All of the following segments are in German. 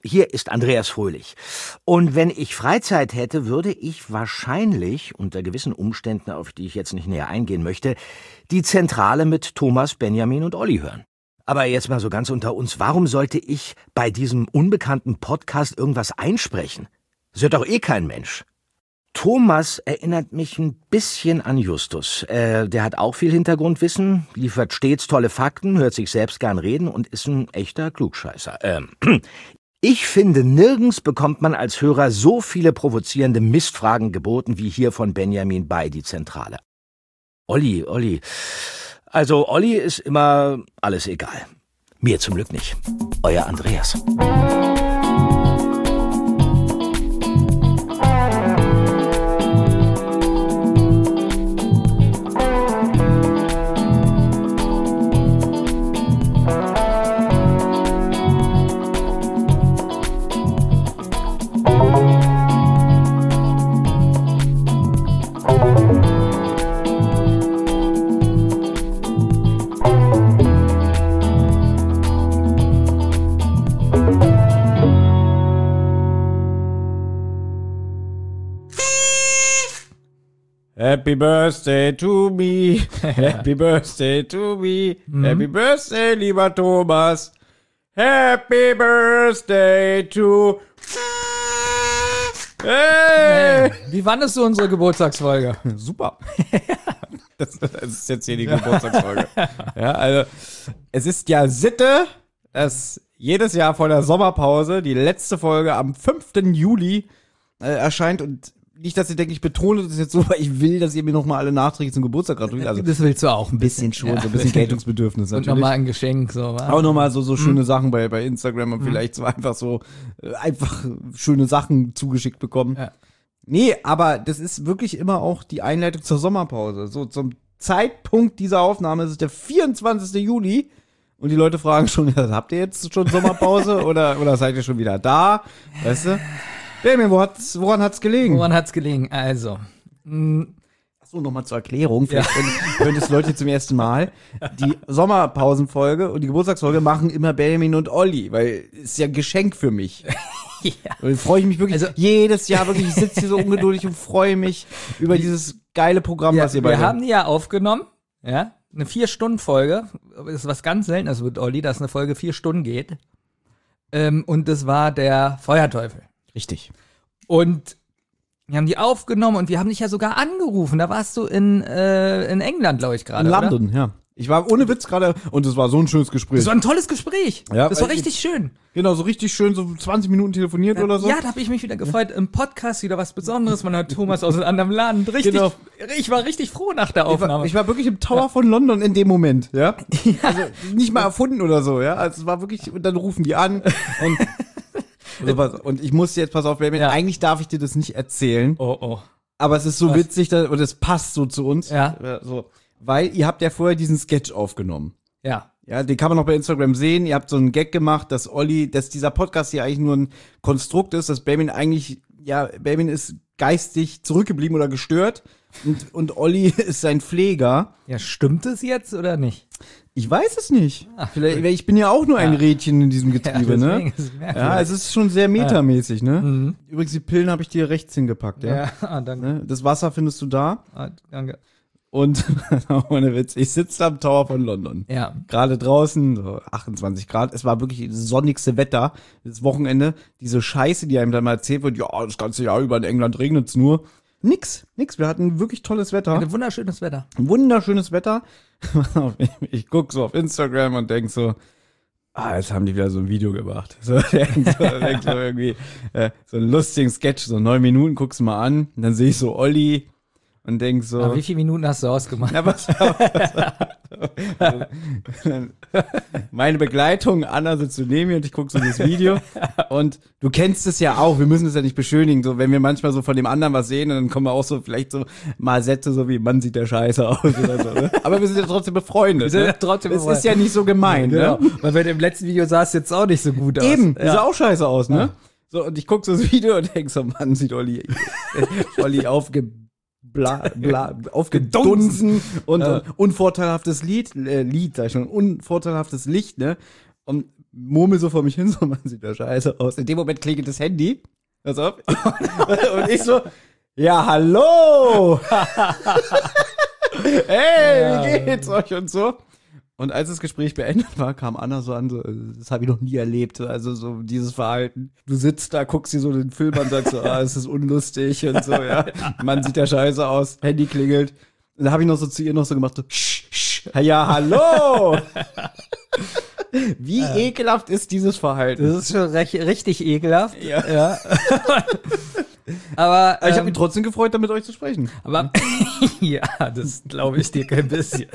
hier ist Andreas Fröhlich. Und wenn ich Freizeit hätte, würde ich wahrscheinlich, unter gewissen Umständen, auf die ich jetzt nicht näher eingehen möchte, die Zentrale mit Thomas, Benjamin und Olli hören. Aber jetzt mal so ganz unter uns, warum sollte ich bei diesem unbekannten Podcast irgendwas einsprechen? Das hört doch eh kein Mensch. Thomas erinnert mich ein bisschen an Justus. Der hat auch viel Hintergrundwissen, liefert stets tolle Fakten, hört sich selbst gern reden und ist ein echter Klugscheißer. Ich finde, nirgends bekommt man als Hörer so viele provozierende Mistfragen geboten wie hier von Benjamin bei die Zentrale. Olli. Also Olli ist immer alles egal. Mir zum Glück nicht. Euer Andreas. Happy Birthday to me, Happy Birthday to me, Happy Birthday, lieber Thomas, Happy Birthday to... Hey! Wie fandest du unsere Geburtstagsfolge? Super. Das ist jetzt hier die Geburtstagsfolge. Ja, also, es ist ja Sitte, dass jedes Jahr vor der Sommerpause die letzte Folge am 5. Juli erscheint und nicht, dass ihr denkt, ich betone das jetzt so, weil ich will, dass ihr mir nochmal alle nachträglich zum Geburtstag gratuliert. Also das willst du auch ein bisschen schon, ja. So ein bisschen Geltungsbedürfnis natürlich. Und nochmal ein Geschenk, so. Auch nochmal so schöne Sachen bei Instagram und vielleicht so einfach schöne Sachen zugeschickt bekommen. Ja. Nee, aber das ist wirklich immer auch die Einleitung zur Sommerpause. So zum Zeitpunkt dieser Aufnahme ist es der 24. Juli und die Leute fragen schon, habt ihr jetzt schon Sommerpause oder seid ihr schon wieder da? Weißt du? Benjamin, woran hat's gelegen? Woran hat's gelegen? Also. Achso, nochmal zur Erklärung. Vielleicht hören das Leute zum ersten Mal. Die Sommerpausenfolge und die Geburtstagsfolge machen immer Benjamin und Olli, weil ist ja ein Geschenk für mich. Ja. Und freue ich mich wirklich jedes Jahr wirklich. Ich sitze hier so ungeduldig und freue mich über dieses geile Programm, was ihr beide... Wir haben die ja aufgenommen, ja, eine 4-Stunden-Folge. Das ist was ganz Seltenes mit Olli, dass eine Folge 4 Stunden geht. Und das war der Feuerteufel. Richtig. Und wir haben die aufgenommen und wir haben dich ja sogar angerufen. Da warst du in England, glaube ich, gerade. In London, oder? Ja. Ich war ohne Witz gerade und es war so ein schönes Gespräch. Das war ein tolles Gespräch. Ja, das war richtig schön. Genau, so richtig schön, so 20 Minuten telefoniert oder so. Ja, da habe ich mich wieder gefreut. Im Podcast wieder was Besonderes. Man hat Thomas aus einem anderen Laden. Richtig, genau. Ich war richtig froh nach der Aufnahme. Ich war wirklich im Tower von London in dem Moment, ja. Also nicht mal erfunden oder so, ja. Also es war wirklich, und dann rufen die an und ich muss jetzt, pass auf, eigentlich darf ich dir das nicht erzählen. Oh. Aber es ist so witzig und es passt so zu uns. Ja. So. Weil ihr habt ja vorher diesen Sketch aufgenommen. Ja. Ja, den kann man noch bei Instagram sehen. Ihr habt so einen Gag gemacht, dass dieser Podcast hier eigentlich nur ein Konstrukt ist, dass Benjamin ist geistig zurückgeblieben oder gestört und Olli ist sein Pfleger. Ja, stimmt es jetzt oder nicht? Ich weiß es nicht. Vielleicht, ich bin ja auch nur ein Rädchen in diesem Getriebe, ne? Ja, es ist schon sehr metamäßig, ne? Mhm. Übrigens, die Pillen habe ich dir rechts hingepackt, ja? Ja, danke. Das Wasser findest du da. Danke. Und, ohne Witz, ich sitze am Tower von London. Ja. Gerade draußen, so 28 Grad. Es war wirklich das sonnigste Wetter. Das Wochenende. Diese Scheiße, die einem dann mal erzählt wird, ja, das ganze Jahr über in England regnet's nur. Nix. Wir hatten wirklich tolles Wetter. Ein wunderschönes Wetter. Wunderschönes Wetter. Ich guck so auf Instagram und denk so, jetzt haben die wieder so ein Video gemacht. So irgendwie so einen lustigen Sketch, so 9 Minuten, guck's mal an. Und dann sehe ich so Olli und denk so. Aber wie viele Minuten hast du ausgemacht? Na, pass auf. Meine Begleitung, Anna sitzt so neben mir und ich gucke so das Video. Und du kennst es ja auch, wir müssen es ja nicht beschönigen, so wenn wir manchmal so von dem anderen was sehen, dann kommen wir auch so vielleicht so mal Sätze so wie, Mann, sieht der scheiße aus oder so. Ne? Aber wir sind ja trotzdem befreundet. Wir sind ja trotzdem befreundet. Es ist ja nicht so gemein, genau. Ne? Weil bei dem letzten Video sah es jetzt auch nicht so gut aus. Eben, sah auch scheiße aus, ne? Ja. So, und ich gucke so das Video und denk so, Mann, sieht Olli aufgedunsen und unvorteilhaftes unvorteilhaftes Licht, ne? Und murmel so vor mich hin, so, man sieht ja scheiße aus. In dem Moment klingelt das Handy. Pass auf. Und ich so, ja, hallo! Hey, wie geht's euch und so? Und als das Gespräch beendet war, kam Anna so an, so, das habe ich noch nie erlebt, also so dieses Verhalten. Du sitzt da, guckst dir so den Film an und sagst so, es ist unlustig und so, ja. Man sieht ja scheiße aus, Handy klingelt. Und da habe ich noch so zu ihr noch so gemacht, so, ja, hallo! Wie ekelhaft ist dieses Verhalten? Das ist schon richtig ekelhaft. Ja. Aber ich habe mich trotzdem gefreut, da mit euch zu sprechen. Aber ja, das glaube ich dir kein bisschen.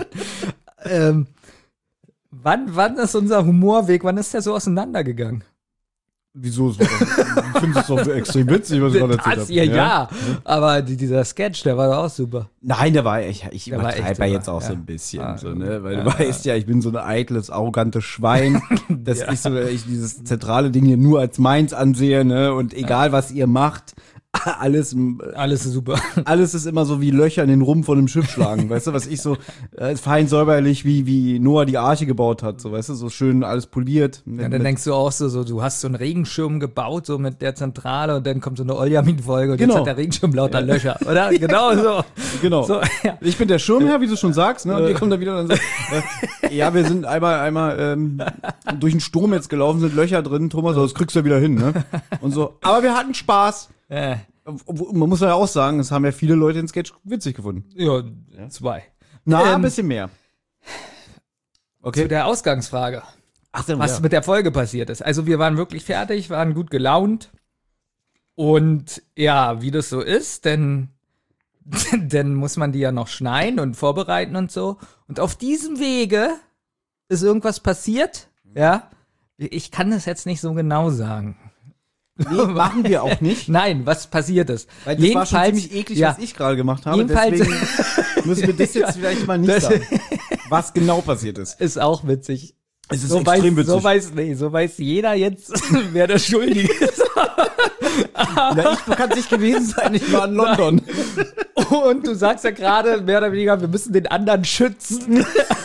Wann ist unser Humorweg, wann ist der so auseinandergegangen? Wieso? Ich finde es doch extrem witzig, was ich gerade erzählt habe. Ja, aber dieser Sketch, der war doch auch super. Nein, der war echt, ich übertreibe jetzt auch so ein bisschen, so, ne? Weil du weißt ja, ich bin so ein eitles, arrogantes Schwein, dass ich dieses zentrale Ding hier nur als meins ansehe, ne? Und egal, was ihr macht, alles ist super. Alles ist immer so wie Löcher in den Rumpf von einem Schiff schlagen, weißt du, was ich so fein säuberlich wie Noah die Arche gebaut hat, so, weißt du, so schön alles poliert. Dann denkst du auch so, du hast so einen Regenschirm gebaut, so mit der Zentrale und dann kommt so eine Oljamin-Folge und jetzt hat der Regenschirm lauter Löcher, oder? Genau so. Genau. So, ja. Ich bin der Schirmherr, wie du schon sagst, ne? Und ihr kommt da wieder und dann so, ja, wir sind einmal durch den Sturm jetzt gelaufen, sind Löcher drin, Thomas, das kriegst du ja wieder hin, ne? Und so, aber wir hatten Spaß. Man muss ja auch sagen, es haben ja viele Leute den Sketch witzig gefunden. Ja, 2. Ein bisschen mehr. Okay. Zu der Ausgangsfrage. Was mit der Folge passiert ist. Also wir waren wirklich fertig, waren gut gelaunt. Und ja, wie das so ist, denn muss man die ja noch schneiden und vorbereiten und so. Und auf diesem Wege ist irgendwas passiert. Ja, ich kann das jetzt nicht so genau sagen. Nee, machen wir auch nicht. Nein, was passiert ist. Weil das war schon ziemlich eklig, was ich gerade gemacht habe. Deswegen müssen wir das jetzt vielleicht mal nicht sagen, was genau passiert ist. Ist auch witzig. Es ist extrem witzig. So weiß jeder jetzt, wer der Schuldige ist. Ich kann es nicht gewesen sein, ich war in London. Und du sagst ja gerade, mehr oder weniger, wir müssen den anderen schützen.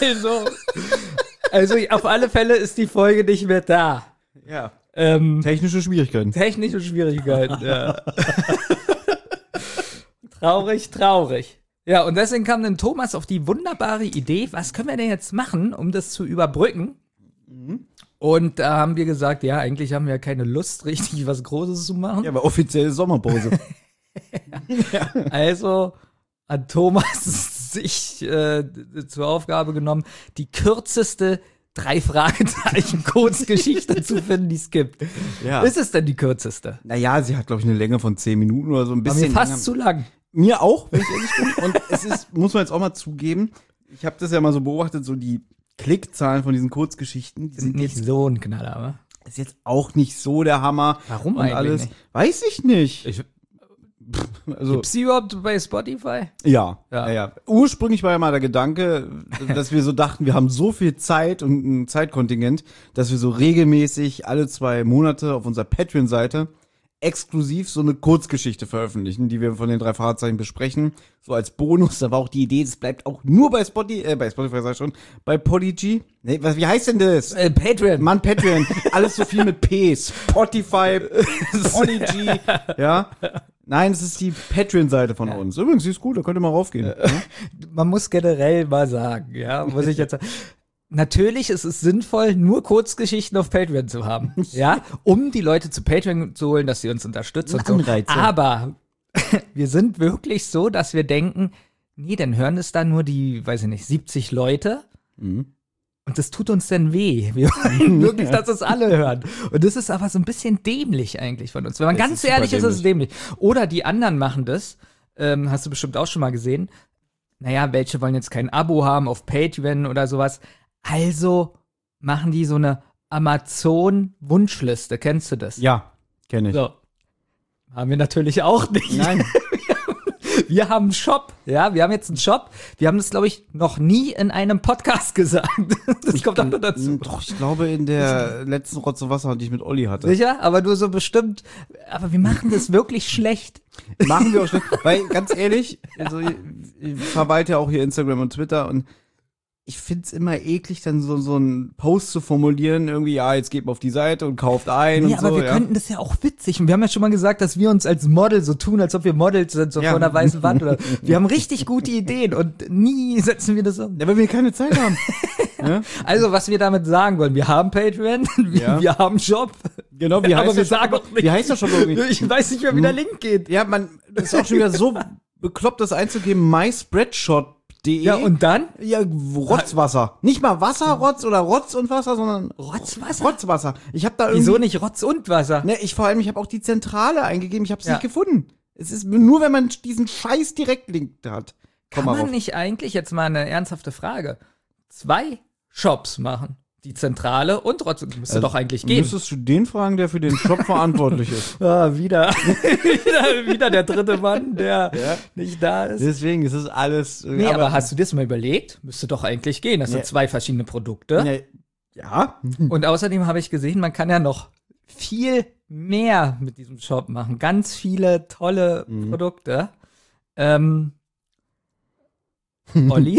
Also auf alle Fälle ist die Folge nicht mehr da. Ja. Technische Schwierigkeiten, ja. Traurig. Ja, und deswegen kam dann Thomas auf die wunderbare Idee, was können wir denn jetzt machen, um das zu überbrücken? Und da haben wir gesagt, ja, eigentlich haben wir ja keine Lust, richtig was Großes zu machen. Ja, aber offizielle Sommerpause. Also hat Thomas sich zur Aufgabe genommen, die kürzeste 3 Fragezeichen Kurzgeschichte zu finden, die es gibt. Ja. Ist es denn die kürzeste? Naja, sie hat, glaube ich, eine Länge von 10 Minuten oder so. Ein bisschen. War mir fast zu lang. Mir auch, wenn ich ehrlich bin. Und es ist, muss man jetzt auch mal zugeben, ich habe das ja mal so beobachtet, so die Klickzahlen von diesen Kurzgeschichten. Die sind nicht so ein Knaller, aber. Ist jetzt auch nicht so der Hammer. Warum eigentlich alles. Nicht? Weiß ich nicht. Gibt's die überhaupt bei Spotify? Ja. Ursprünglich war ja mal der Gedanke, dass wir so dachten, wir haben so viel Zeit und ein Zeitkontingent, dass wir so regelmäßig alle 2 Monate auf unserer Patreon-Seite exklusiv so eine Kurzgeschichte veröffentlichen, die wir von den 3 Fahrzeichen besprechen. So als Bonus. Da war auch die Idee, das bleibt auch nur bei Spotify sag ich schon, bei Podigy. Nee, wie heißt denn das? Patreon. Mann, Patreon. Alles so viel mit P. Spotify, Podigy, ja. Nein, es ist die Patreon-Seite von uns. Übrigens, die ist gut, da könnt ihr mal raufgehen. Man muss generell mal sagen, muss ich jetzt sagen. Natürlich ist es sinnvoll, nur Kurzgeschichten auf Patreon zu haben, um die Leute zu Patreon zu holen, dass sie uns unterstützen und so. Anreize. Aber wir sind wirklich so, dass wir denken, nee, dann hören es da nur die, weiß ich nicht, 70 Leute. Mhm. Und das tut uns dann weh. Wir wollen wirklich, dass es alle hören. Und das ist aber so ein bisschen dämlich eigentlich von uns. Wenn man ganz ehrlich ist, ist es dämlich. Oder die anderen machen das, hast du bestimmt auch schon mal gesehen. Naja, welche wollen jetzt kein Abo haben auf Patreon oder sowas. Also machen die so eine Amazon-Wunschliste. Kennst du das? Ja, kenne ich. So. Haben wir natürlich auch nicht. Nein. Wir haben einen Shop, wir haben jetzt einen Shop. Wir haben das, glaube ich, noch nie in einem Podcast gesagt. Das kommt auch noch dazu. Doch, ich glaube in der letzten Rotze Wasser, die ich mit Olli hatte. Sicher? Aber nur so bestimmt. Aber wir machen das wirklich schlecht. Machen wir auch schlecht. Weil, ganz ehrlich, also ich verwalte ja auch hier Instagram und Twitter und ich find's immer eklig, dann so einen Post zu formulieren, irgendwie, ja, jetzt geht man auf die Seite und kauft ein und so. Aber wir könnten das ja auch witzig. Und wir haben ja schon mal gesagt, dass wir uns als Model so tun, als ob wir Models sind, so vor einer weißen Wand. Oder wir haben richtig gute Ideen und nie setzen wir das um. Ja, weil wir keine Zeit haben. Ja? Also, was wir damit sagen wollen, wir haben Patreon, wir haben Shop. Genau, wie heißt wir sagen auch nicht. Wie heißt das schon irgendwie? Ich weiß nicht mehr, wie der Link geht. Ja, das ist auch schon wieder so bekloppt, das einzugeben, myspreadshot.de. Ja, und dann? Ja, Rotzwasser. Nicht mal Wasserrotz oder Rotz und Wasser, sondern Rotzwasser? Rotzwasser. Ich habe da irgendwie. Wieso nicht Rotz und Wasser? Ne, ich habe auch die Zentrale eingegeben, ich habe es nicht gefunden. Es ist nur, wenn man diesen scheiß Direktlink hat. Kann man nicht eigentlich, jetzt mal eine ernsthafte Frage, 2 Shops machen? Die Zentrale und Rotz, müsste doch eigentlich gehen. Müsstest du den fragen, der für den Shop verantwortlich ist. Wieder der dritte Mann, der nicht da ist. Deswegen ist es alles. Nee, aber hast du das mal überlegt? Müsste doch eigentlich gehen. Das sind 2 verschiedene Produkte. Ja. Und außerdem habe ich gesehen, man kann ja noch viel mehr mit diesem Shop machen. Ganz viele tolle Produkte. Olli?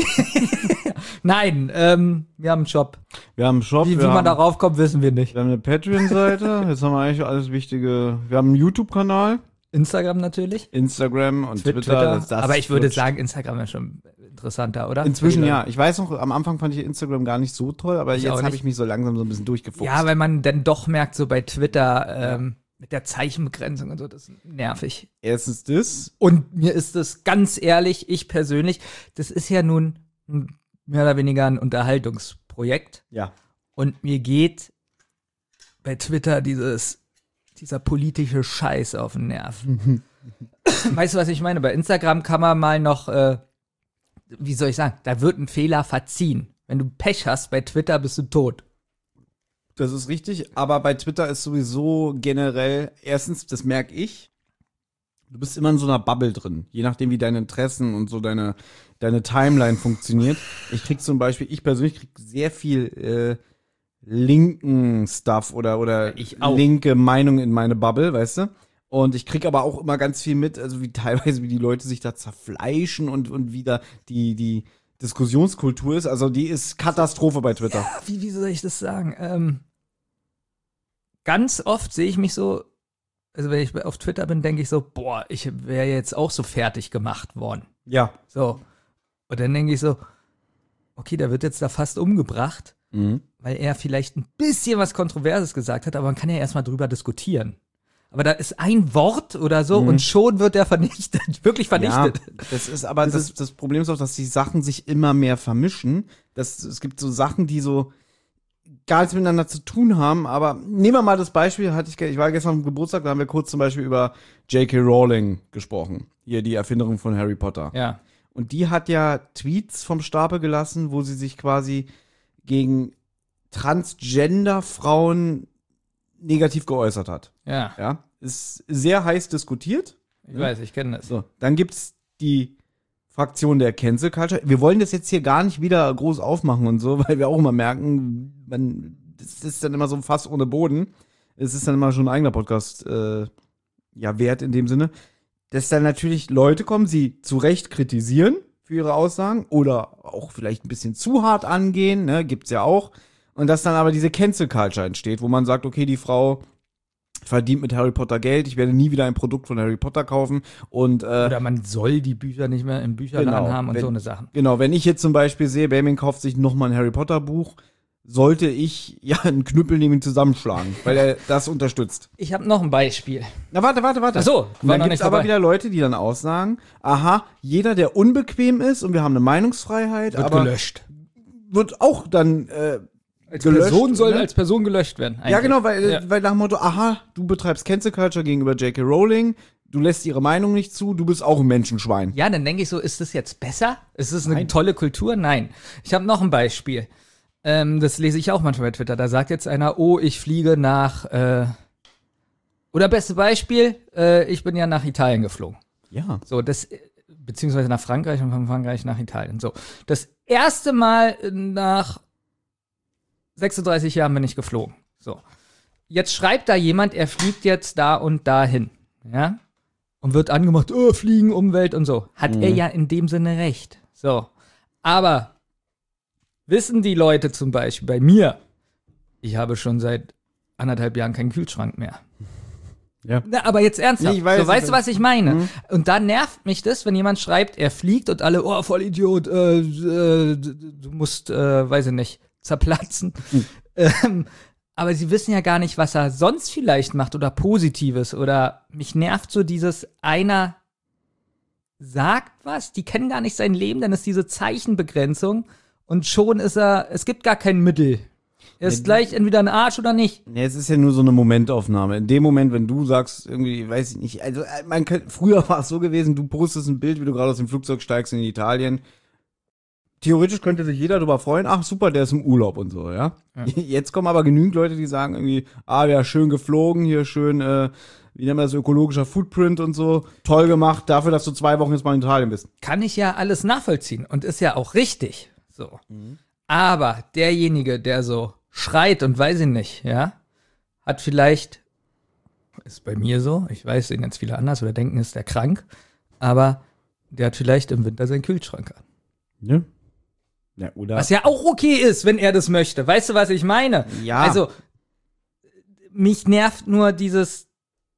Nein, wir haben einen Shop. Wir haben einen Shop. Wie man darauf kommt, wissen wir nicht. Wir haben eine Patreon-Seite. Jetzt haben wir eigentlich alles Wichtige. Wir haben einen YouTube-Kanal. Instagram natürlich. Instagram und Twitter. Aber ich würde sagen, Instagram ist schon interessanter, oder? Inzwischen ja. Ich weiß noch, am Anfang fand ich Instagram gar nicht so toll, aber jetzt habe ich mich so langsam so ein bisschen durchgefuchst. Ja, weil man dann doch merkt, so bei Twitter, mit der Zeichenbegrenzung und so, das ist nervig. Erstens das. Und mir ist das ganz ehrlich, ich persönlich, das ist ja nun mehr oder weniger ein Unterhaltungsprojekt. Ja. Und mir geht bei Twitter dieser politische Scheiß auf den Nerv. Weißt du, was ich meine? Bei Instagram kann man mal noch, wie soll ich sagen, da wird ein Fehler verziehen. Wenn du Pech hast, bei Twitter bist du tot. Das ist richtig, aber bei Twitter ist sowieso generell, erstens, das merke ich, du bist immer in so einer Bubble drin, je nachdem wie deine Interessen und so deine Timeline funktioniert. Ich persönlich krieg sehr viel linken Stuff oder linke Meinung in meine Bubble, weißt du? Und ich krieg aber auch immer ganz viel mit, also wie die Leute sich da zerfleischen und wie da die Diskussionskultur ist, also die ist Katastrophe bei Twitter. Ja, wie soll ich das sagen? Ganz oft sehe ich mich so, also wenn ich auf Twitter bin, denke ich so, boah, ich wäre jetzt auch so fertig gemacht worden. Ja. So. Und dann denke ich so, okay, der wird jetzt da fast umgebracht, weil er vielleicht ein bisschen was Kontroverses gesagt hat, aber man kann ja erstmal drüber diskutieren. Aber da ist ein Wort oder so und schon wird er vernichtet, wirklich vernichtet. Ja, das Problem ist auch, dass die Sachen sich immer mehr vermischen. Es gibt so Sachen, die so gar nichts miteinander zu tun haben, aber nehmen wir mal das Beispiel, ich war gestern am Geburtstag, da haben wir kurz zum Beispiel über J.K. Rowling gesprochen. Hier die Erfinderin von Harry Potter. Ja. Und die hat ja Tweets vom Stapel gelassen, wo sie sich quasi gegen Transgender-Frauen negativ geäußert hat. Ja. Ja. Ist sehr heiß diskutiert. Ich weiß, ich kenne das. So, dann gibt's die Fraktion der Cancel Culture. Wir wollen das jetzt hier gar nicht wieder groß aufmachen und so, weil wir auch immer merken, das ist dann immer so ein Fass ohne Boden. Es ist dann immer schon ein eigener Podcast wert in dem Sinne, dass dann natürlich Leute kommen, sie zu Recht kritisieren für ihre Aussagen oder auch vielleicht ein bisschen zu hart angehen, ne, gibt's ja auch. Und dass dann aber diese Cancel Culture entsteht, wo man sagt, okay, die Frau verdient mit Harry Potter Geld, ich werde nie wieder ein Produkt von Harry Potter kaufen und oder man soll die Bücher nicht mehr im Bücherladen haben und so eine Sachen. Genau, wenn ich jetzt zum Beispiel sehe, Benjamin kauft sich nochmal ein Harry Potter Buch, sollte ich ja einen Knüppel neben ihn zusammenschlagen, weil er das unterstützt. Ich habe noch ein Beispiel. Na, warte. Ach so, und dann gibt's aber wieder Leute, die dann aussagen, aha, jeder, der unbequem ist und wir haben eine Meinungsfreiheit, wird aber gelöscht. Wird auch dann als gelöscht, Person soll ne? als Person gelöscht werden. Eigentlich. Ja, genau, weil nach dem Motto, aha, du betreibst Cancel Culture gegenüber J.K. Rowling, du lässt ihre Meinung nicht zu, du bist auch ein Menschenschwein. Ja, dann denke ich so, ist das jetzt besser? Ist das eine tolle Kultur? Nein. Ich habe noch ein Beispiel. Das lese ich auch manchmal bei Twitter. Da sagt jetzt einer, oh, ich fliege nach oder beste Beispiel, ich bin ja nach Italien geflogen. Ja. So, beziehungsweise nach Frankreich und von Frankreich nach Italien. So, das erste Mal nach 36 Jahren bin ich geflogen. So. Jetzt schreibt da jemand, er fliegt jetzt da und dahin. Ja? Und wird angemacht, oh, Fliegen, Umwelt und so. Hat er ja in dem Sinne recht. So. Aber wissen die Leute zum Beispiel bei mir, ich habe schon seit 1,5 Jahren keinen Kühlschrank mehr. Ja. Na, aber jetzt ernsthaft, Nee, ich weiß, weißt du, was ich meine? Und da nervt mich das, wenn jemand schreibt, er fliegt und alle, oh, voll Idiot, du musst, weiß ich nicht, zerplatzen. Aber sie wissen ja gar nicht, was er sonst vielleicht macht oder Positives. Oder mich nervt so dieses, einer sagt was, die kennen gar nicht sein Leben, dann ist diese Zeichenbegrenzung und schon ist es gibt gar kein Mittel. Er ist gleich entweder ein Arsch oder nicht. Nee, es ist ja nur so eine Momentaufnahme. In dem Moment, wenn du sagst, irgendwie, weiß ich nicht, also früher war es so gewesen, du postest ein Bild, wie du gerade aus dem Flugzeug steigst in Italien. Theoretisch könnte sich jeder darüber freuen, ach super, der ist im Urlaub und so, ja. Jetzt kommen aber genügend Leute, die sagen irgendwie, ja, schön geflogen, hier schön, wie nennt man das, ökologischer Footprint und so, toll gemacht, dafür, dass du 2 Wochen jetzt mal in Italien bist. Kann ich ja alles nachvollziehen und ist ja auch richtig, so. Aber derjenige, der so schreit und weiß ich nicht, ja, hat vielleicht, ist bei mir so, ich weiß, sehen ganz viele anders oder denken, ist der krank, aber der hat vielleicht im Winter seinen Kühlschrank an. Ja. Ja, oder? Was ja auch okay ist, wenn er das möchte. Weißt du, was ich meine? Ja. Also, mich nervt nur dieses,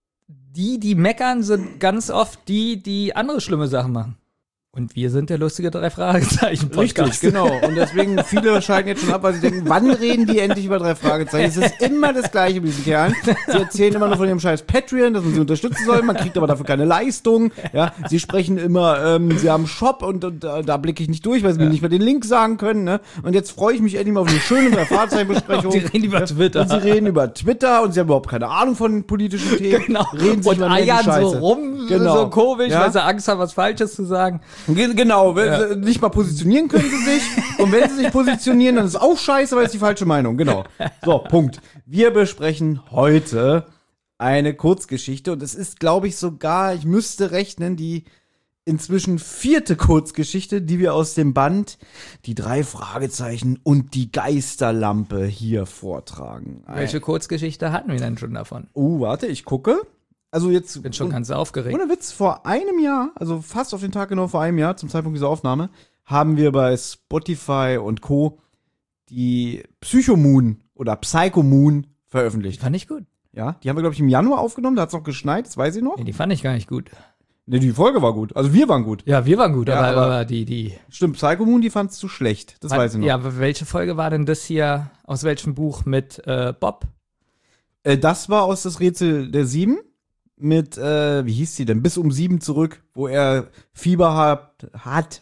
die meckern, sind ganz oft die andere schlimme Sachen machen. Und wir sind der lustige 3-Fragezeichen-Podcast. Richtig, genau. Und deswegen, viele schalten jetzt schon ab, weil sie denken, wann reden die endlich über 3 Fragezeichen? Es ist immer das Gleiche mit diesen Kerlen. Sie erzählen immer nur von dem scheiß Patreon, dass man sie unterstützen soll. Man kriegt aber dafür keine Leistung. Ja, sie sprechen immer, sie haben einen Shop und da blicke ich nicht durch, weil sie mir nicht mehr den Link sagen können. Ne? Und jetzt freue ich mich endlich mal auf eine schöne 3-Fragezeichen-Besprechung. Die reden über Twitter. Und sie reden über Twitter und sie haben überhaupt keine Ahnung von politischen Themen. Genau. Reden sich Und über eiern so Scheiße. rum, Genau. so komisch, Ja? weil sie Angst haben, was Falsches zu sagen. Genau, wenn sie nicht mal positionieren können sie sich. Und wenn sie sich positionieren, dann ist es auch scheiße, weil es die falsche Meinung. Genau. So, Punkt. Wir besprechen heute eine Kurzgeschichte und es ist, glaube ich, sogar, ich müsste rechnen, die inzwischen 4. Kurzgeschichte, die wir aus dem Band Die 3 Fragezeichen und die Geisterlampe hier vortragen. Welche Kurzgeschichte hatten wir denn schon davon? Warte, ich gucke. Also jetzt Bin schon ganz aufgeregt. ohne Witz, vor einem Jahr, also fast auf den Tag genau vor einem Jahr, zum Zeitpunkt dieser Aufnahme, haben wir bei Spotify und Co. die Psychomoon oder Psychomoon veröffentlicht. Fand ich gut. Ja, die haben wir, glaube ich, im Januar aufgenommen, da hat es noch geschneit, das weiß ich noch. Nee, die fand ich gar nicht gut. Ne, die Folge war gut, also wir waren gut. Ja, wir waren gut, Ja, aber die. Stimmt, Psychomoon, die fandst du schlecht, das weiß ich noch. Ja, aber welche Folge war denn das hier, aus welchem Buch mit Bob? Das war aus das Rätsel der 7 mit, wie hieß die denn, bis um 7 zurück, wo er Fieber hat,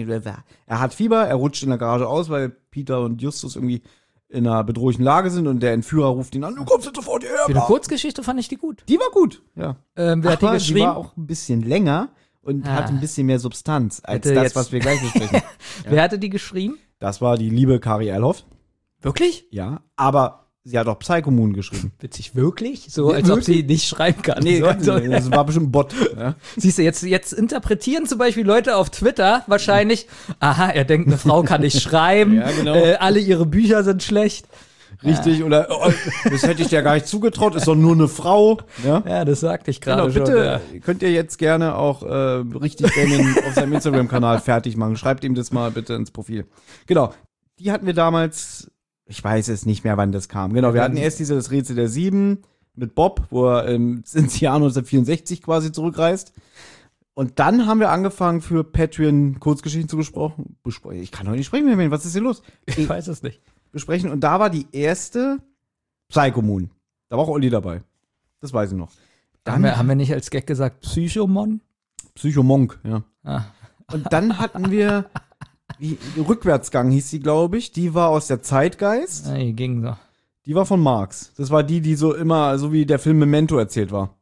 er hat Fieber, er rutscht in der Garage aus, weil Peter und Justus irgendwie in einer bedrohlichen Lage sind und der Entführer ruft ihn an, du kommst jetzt sofort hierher. Für eine Kurzgeschichte fand ich die gut. Die war gut, ja. Wer hat die Aber geschrieben? die war auch ein bisschen länger und hatte ein bisschen mehr Substanz als Hätte das, jetzt- was wir gleich besprechen. Wer hatte die geschrieben? Das war die liebe Kari Erlhoff, Wirklich? ja, aber sie hat auch Psychomoon geschrieben. Witzig, wirklich? So, als ob sie nicht schreiben kann. Das war bestimmt ein Bot. Ja. Siehst du, jetzt interpretieren zum Beispiel Leute auf Twitter wahrscheinlich, aha, er denkt, eine Frau kann nicht schreiben, Ja, genau. alle ihre Bücher sind schlecht. Richtig, oder das hätte ich dir gar nicht zugetraut, ist doch nur eine Frau. Ja, Ja, das sagte ich gerade genau, schon. bitte könnt ihr jetzt gerne auch richtig Banning auf seinem Instagram-Kanal fertig machen. Schreibt ihm das mal bitte ins Profil. Genau, die hatten wir damals, ich weiß es nicht mehr, wann das kam. Genau, wir hatten erst das Rätsel der 7 mit Bob, wo er ins Jahr 1964 quasi zurückreist. Und dann haben wir angefangen für Patreon Kurzgeschichten zu besprechen. Ich kann heute nicht sprechen mehr, was ist hier los? Ich weiß es nicht. Besprechen. Und da war die erste Psychomoon. Da war auch Olli dabei. Das weiß ich noch. Haben wir nicht als Gag gesagt Psychomon? Psychomonk, ja. Ah. Und dann hatten wir, Rückwärtsgang hieß sie, glaube ich. Die war aus der Zeitgeist. Nee, ging so. Die war von Marx. Das war die so immer, so wie der Film Memento erzählt war.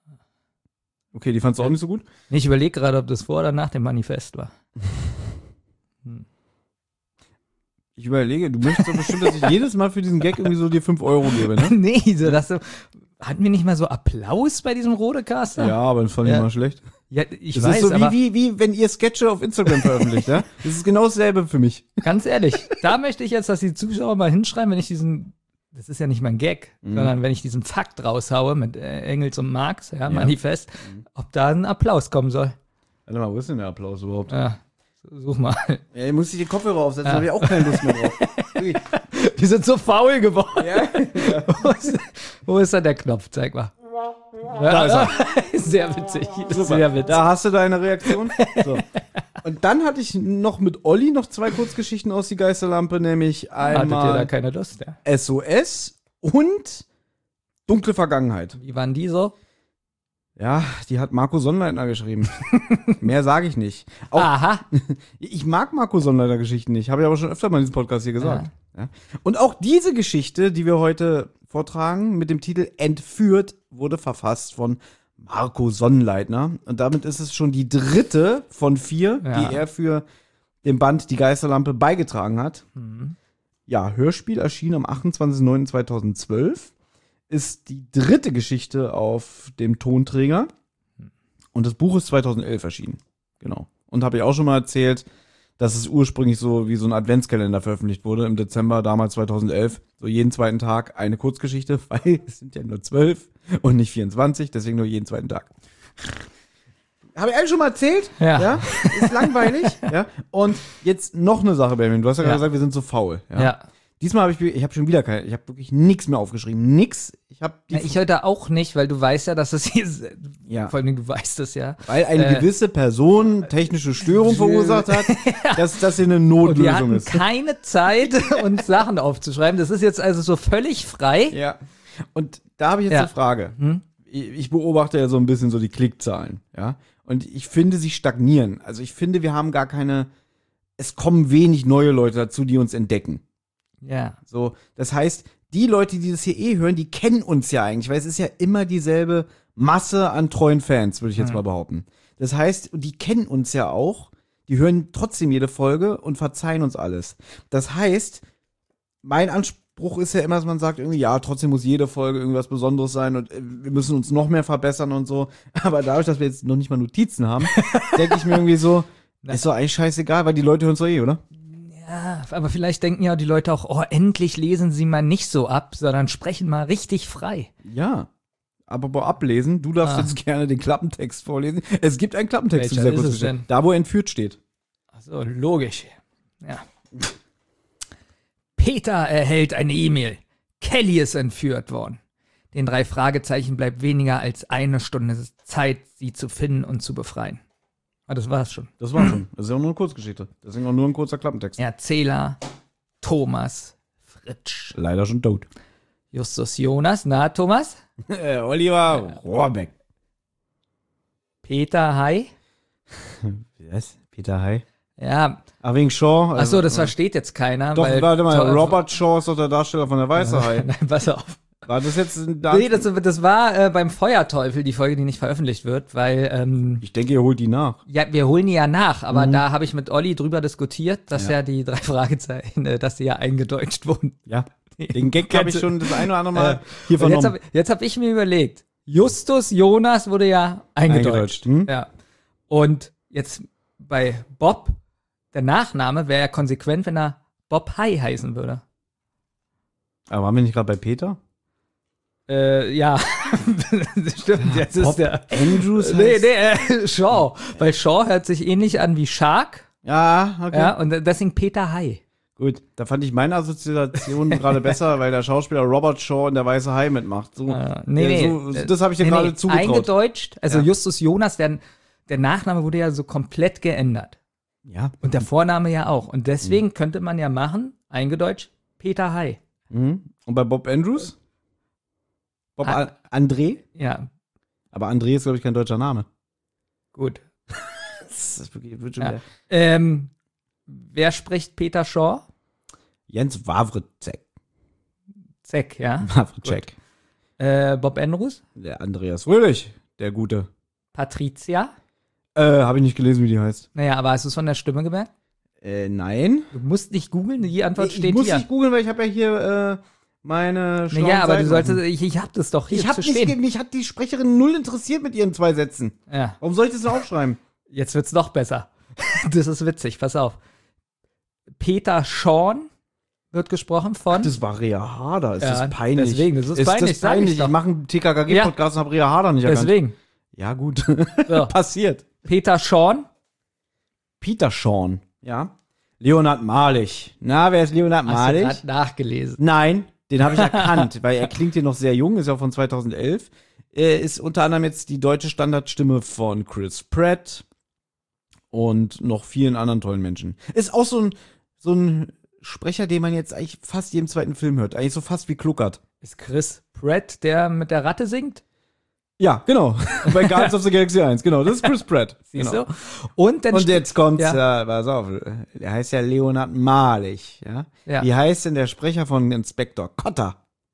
Okay, die fandst du auch nicht so gut? Nee, ich überlege gerade, ob das vor oder nach dem Manifest war. Ich überlege, du möchtest doch bestimmt, dass ich jedes Mal für diesen Gag irgendwie so dir 5 Euro gebe, ne? Nee, so dass so. Hatten wir nicht mal so Applaus bei diesem Rodecaster? Ja, aber das fand ich Ja. mal schlecht. Ja, ich Das weiß, ist so aber wie wenn ihr Sketche auf Instagram veröffentlicht, ja? Das ist genau dasselbe für mich. ganz ehrlich, da möchte ich jetzt, dass die Zuschauer mal hinschreiben, wenn ich diesen, das ist ja nicht mein Gag, sondern wenn ich diesen Fakt raushaue mit Engels und Marx, ja, Manifest, ob da ein Applaus kommen soll. Warte mal, wo ist denn der Applaus überhaupt? Ja. Such mal. Ja, muss ich den Kopfhörer aufsetzen, habe ich auch keine Lust mehr drauf. Wir sind so faul geworden. Ja. Wo ist da der Knopf? Zeig mal. Da ist er. Sehr witzig. Super. Da hast du deine Reaktion. So. Und dann hatte ich noch mit Olli noch 2 Kurzgeschichten aus Die Geisterlampe, nämlich Hattet ihr da einmal keine Lust, ja? SOS und Dunkle Vergangenheit. Wie waren die so? Ja, die hat Marco Sonnleitner geschrieben. Mehr sage ich nicht. Auch, Aha. ich mag Marco Sonnleitner Geschichten nicht, habe ich aber schon öfter mal in diesem Podcast hier gesagt. Ja. Und auch diese Geschichte, die wir heute vortragen, mit dem Titel Entführt, wurde verfasst von Marco Sonnleitner. Und damit ist es schon die 3. von 4, die er für den Band Die Geisterlampe beigetragen hat. Ja, Hörspiel erschien am 28.09.2012. Ist die 3. Geschichte auf dem Tonträger. Und das Buch ist 2011 erschienen. Genau. Und habe ich auch schon mal erzählt, dass es ursprünglich so wie so ein Adventskalender veröffentlicht wurde im Dezember, damals 2011. So jeden zweiten Tag eine Kurzgeschichte, weil es sind ja nur 12 und nicht 24, deswegen nur jeden zweiten Tag. Habe ich eigentlich schon mal erzählt? Ja. Ist langweilig. Ja. Und jetzt noch eine Sache, Benjamin. Du hast ja gerade gesagt, wir sind so faul. Ja. Diesmal habe ich habe schon wieder ich habe wirklich nichts mehr aufgeschrieben. Nix. Ich heute auch nicht, weil du weißt ja, dass es hier, vor allem du weißt es ja. Weil eine gewisse Person technische Störung verursacht hat, dass das hier eine Notlösung wir hatten ist. keine Zeit, uns Sachen aufzuschreiben. Das ist jetzt also so völlig frei. Ja. Und da habe ich jetzt eine Frage. Ich beobachte ja so ein bisschen so die Klickzahlen, ja. Und ich finde, sie stagnieren. Also ich finde, wir haben es kommen wenig neue Leute dazu, die uns entdecken. Ja. So, das heißt, die Leute, die das hier hören, die kennen uns ja eigentlich, weil es ist ja immer dieselbe Masse an treuen Fans, würde ich jetzt mal behaupten. Das heißt, die kennen uns ja auch, die hören trotzdem jede Folge und verzeihen uns alles. Das heißt, mein Anspruch ist ja immer, dass man sagt, irgendwie, ja, trotzdem muss jede Folge irgendwas Besonderes sein und wir müssen uns noch mehr verbessern und so. Aber dadurch, dass wir jetzt noch nicht mal Notizen haben, denke ich mir irgendwie so, ist doch eigentlich scheißegal, weil die Leute hören es doch oder? Ja, aber vielleicht denken ja die Leute auch, oh, endlich lesen sie mal nicht so ab, sondern sprechen mal richtig frei. Ja, aber bei Ablesen, du darfst jetzt gerne den Klappentext vorlesen. Es gibt einen Klappentext zu Welcher dieser ist es Kurzgeschichte. denn? Da, wo Entführt steht. Ach so, logisch. Ja. Peter erhält eine E-Mail. Kelly ist entführt worden. Den 3 Fragezeichen bleibt weniger als 1 Stunde Zeit, sie zu finden und zu befreien. Ah, das war's schon. Das war schon. Das ist ja auch nur eine Kurzgeschichte. Deswegen auch nur ein kurzer Klappentext. Erzähler Thomas Fritsch. Leider schon tot. Justus Jonas, na Thomas? Oliver Rohrbeck. Peter Hai? Was? Peter Hai? Ja. Ach, wegen Shaw? Achso, das versteht jetzt keiner. Doch, weil warte mal, Robert Shaw ist doch der Darsteller von der Weiße Hai. Nein, pass auf. War das jetzt ein Nee, das war beim Feuerteufel, die Folge, die nicht veröffentlicht wird, weil ich denke, ihr holt die nach. ja, wir holen die ja nach, aber da habe ich mit Olli drüber diskutiert, dass ja die 3 Fragezeichen, dass die ja eingedeutscht wurden. Ja, den Gag habe ich schon das ein oder andere Mal hier vernommen. Jetzt hab ich mir überlegt, Justus Jonas wurde ja eingedeutscht. Ja. Und jetzt bei Bob, der Nachname wäre ja konsequent, wenn er Bob Hai heißen würde. Aber waren wir nicht gerade bei Peter? Ja, stimmt. Jetzt Bob ist der Andrews Nee, Shaw. Weil Shaw hört sich ähnlich an wie Shark. Ja, okay. Ja, und deswegen Peter Hai. Gut, da fand ich meine Assoziation gerade besser, weil der Schauspieler Robert Shaw in der Weiße Hai mitmacht. So, das habe ich dir gerade zugetraut. Eingedeutscht, also Justus Jonas, der Nachname wurde ja so komplett geändert. Ja. Und der Vorname ja auch. Und deswegen könnte man ja machen, eingedeutscht, Peter Hai. Und bei Bob Andrews? Bob André? Ja. Aber André ist, glaube ich, kein deutscher Name. Gut. Das ist wirklich, wird schon wer spricht Peter Shaw? Jens Wawrczyk. Zeck, ja. Wawrczyk. Bob Andrews? Der Andreas Fröhlich, der Gute. Patricia? Habe ich nicht gelesen, wie die heißt. Naja, aber hast du es von der Stimme gemerkt? Nein. Du musst nicht googeln, die Antwort steht hier. Ich muss nicht googeln, weil ich habe ja hier meine schlauen Ja, aber Seiten du solltest, ich hab das doch hier zu stehen. Mich hat die Sprecherin null interessiert mit ihren 2 Sätzen. Ja. Warum soll ich das denn aufschreiben? Jetzt wird's noch besser. Das ist witzig, pass auf. Peter Shawn wird gesprochen von. Das war Rea Harder, ist das peinlich. Deswegen, das ist peinlich. Das peinlich? Ich mache einen TKKG-Podcast und habe Rea Harder nicht erkannt. Deswegen. Ja, gut. So. Passiert. Peter Shawn Peter Shawn, ja. Leonard Malich. Na, wer ist Leonard Malich? Hast du gerade nachgelesen? Nein, den habe ich erkannt, weil er klingt hier noch sehr jung, ist ja von 2011. Er ist unter anderem jetzt die deutsche Standardstimme von Chris Pratt und noch vielen anderen tollen Menschen. Ist auch so ein Sprecher, den man jetzt eigentlich fast jedem zweiten Film hört. Eigentlich so fast wie Kluckert. Ist Chris Pratt, der mit der Ratte singt? Ja, genau. Bei Guardians of the Galaxy 1, genau. Das ist Chris Pratt. Siehst genau. du? Und jetzt kommt's, pass auf, der heißt ja Leonard Malich, ja? Ja. Wie heißt denn der Sprecher von Inspektor Kotter?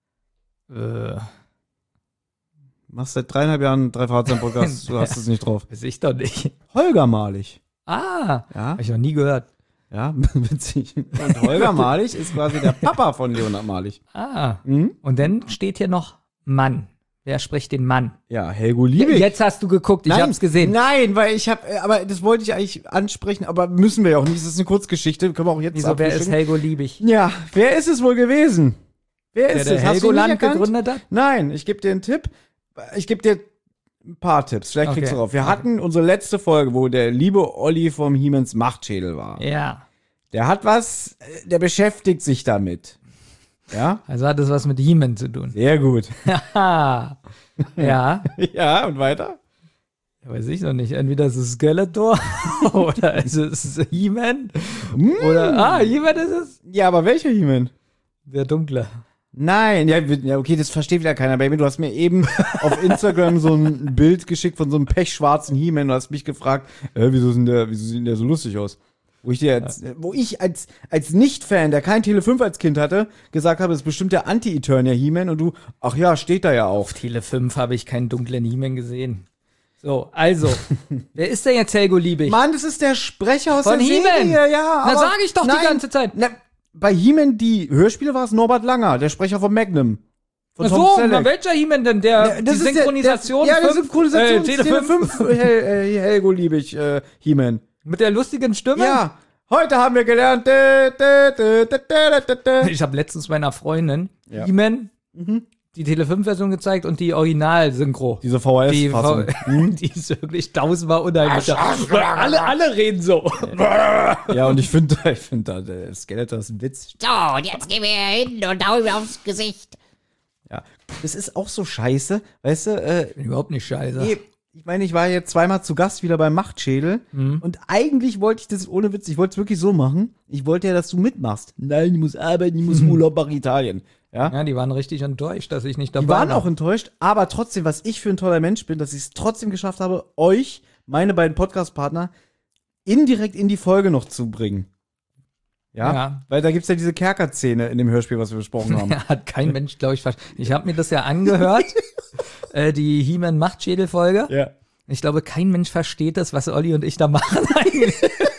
Machst seit 3,5 Jahren 3 Fahrzeugen-Podcast, du hast es nicht drauf. Weiß ich doch nicht. Holger Malich. Ah, Ja, hab ich noch nie gehört. ja, witzig. Und Holger Malich ist quasi der Papa von Leonard Malich. Ah, Mhm. und dann steht hier noch Mann. Wer spricht den Mann? Ja, Helgo Liebig. Jetzt hast du geguckt, ich hab's gesehen. Nein, weil aber das wollte ich eigentlich ansprechen, aber müssen wir ja auch nicht. Das ist eine Kurzgeschichte, können wir auch jetzt Wieso, wer ist abfrühstücken. Helgo Liebig? Ja, wer ist es wohl gewesen? Wer ist Der es? Hast du ihn nicht Helgoland erkannt? gegründet hat? Nein, ich gebe dir einen Tipp. Ich gebe dir ein paar Tipps. Vielleicht kriegst du Okay. drauf. Wir hatten unsere letzte Folge, wo der liebe Olli vom He-Mans Machtschädel war. Ja. Der hat was, der beschäftigt sich damit. Ja? Also hat das was mit He-Man zu tun. Sehr gut. Haha. Ja. Ja, und weiter? Weiß ich noch nicht. Entweder ist es Skeletor oder ist es He-Man. Oder, He-Man ist es. Ja, aber welcher He-Man? Der Dunkle. Nein, ja, okay, das versteht wieder keiner. Baby, du hast mir eben auf Instagram so ein Bild geschickt von so einem pechschwarzen He-Man. Du hast mich gefragt, wieso sieht der so lustig aus? Wo ich als Nicht-Fan, der kein Tele 5 als Kind hatte, gesagt habe, das ist bestimmt der Anti-Eternia He-Man und du, ach ja, steht da ja auch. Auf Tele 5 habe ich keinen dunklen He-Man gesehen. So, also, wer ist denn jetzt Helgo Liebig? Mann, das ist der Sprecher aus Von der He-Man. Serie, ja. Na, sag ich doch die ganze Zeit. Na, bei He-Man, die Hörspiele war es Norbert Langer, der Sprecher von Magnum. Von Ach Tom so, Selleck. na, welcher He-Man denn? Die Das ist Synchronisation? der, die 5? Synchronisation Tele 5. Helgo Liebig, He-Man. Mit der lustigen Stimme? Ja, heute haben wir gelernt. Ich habe letztens meiner Freundin Ja. He-Man die Tele 5-Version gezeigt und die Original-Synchro. Diese VHS-Fassung. Die ist wirklich tausendmal unheimlicher. Alle reden so. Ja, und ich finde, der Skeletor ist ein Witz. So, und jetzt gehen wir hin und hauen ihm aufs Gesicht. Ja, das ist auch so scheiße, weißt du, Bin überhaupt nicht scheiße. nee, ich meine, ich war jetzt zweimal zu Gast wieder beim Machtschädel und eigentlich wollte ich das, ohne Witz, ich wollte es wirklich so machen. Ich wollte ja, dass du mitmachst. Nein, ich muss arbeiten, ich muss Urlaub nach Italien. Ja? Ja, die waren richtig enttäuscht, dass ich nicht dabei Die waren war. auch enttäuscht, aber trotzdem, was ich für ein toller Mensch bin, dass ich es trotzdem geschafft habe, euch, meine beiden Podcast-Partner, indirekt in die Folge noch zu bringen. Ja? Weil da gibt's ja diese Kerker-Szene in dem Hörspiel, was wir besprochen haben. Hat kein Mensch, glaube ich, verstanden. Ich habe mir das ja angehört, die He-Man-Machtschädel-Folge. Ja. Ich glaube, kein Mensch versteht das, was Olli und ich da machen eigentlich.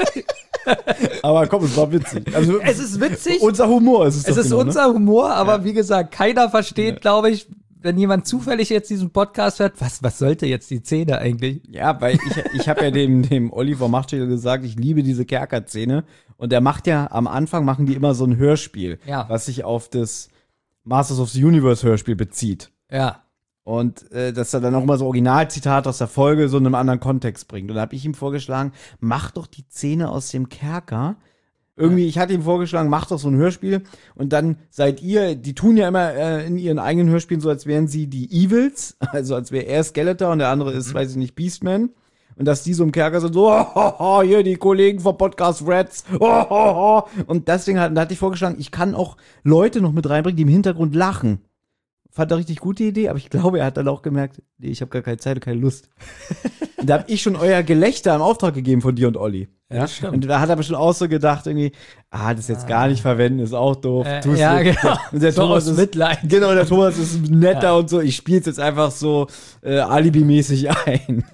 Aber komm, es war witzig. Also, Es ist witzig. unser Humor ist es Es doch ist genau, unser Humor, aber wie gesagt, keiner versteht, glaube ich, wenn jemand zufällig jetzt diesen Podcast hört, was sollte jetzt die Szene eigentlich? Ja, weil ich habe ja dem Oliver Machtschädel gesagt, ich liebe diese Kerker-Szene. Und der macht ja, am Anfang machen die immer so ein Hörspiel, Ja. was sich auf das Masters of the Universe Hörspiel bezieht. Ja. Und dass er dann auch immer so Originalzitate aus der Folge so in einem anderen Kontext bringt. Und da habe ich ihm vorgeschlagen, mach doch die Szene aus dem Kerker. Irgendwie, ich hatte ihm vorgeschlagen, mach doch so ein Hörspiel. Und dann seid ihr, die tun ja immer in ihren eigenen Hörspielen so, als wären sie die Evils. Also als wäre er Skeletor und der andere ist, weiß ich nicht, Beastman. Und dass die so im Kerker sind, so, hier die Kollegen vom Podcast Rats. Und deswegen da hatte ich vorgeschlagen, ich kann auch Leute noch mit reinbringen, die im Hintergrund lachen. Fand er richtig gute Idee, aber ich glaube, er hat dann auch gemerkt, nee, ich habe gar keine Zeit und keine Lust. Und da habe ich schon euer Gelächter im Auftrag gegeben von dir und Olli. Ja, stimmt. Und da hat er bestimmt auch so gedacht, irgendwie, das jetzt gar nicht verwenden, ist auch doof. Tust ja, du. genau. Und der So Thomas aus ist, Mitleid. genau, der Thomas ist netter und so. Ich spiele es jetzt einfach so alibimäßig ein.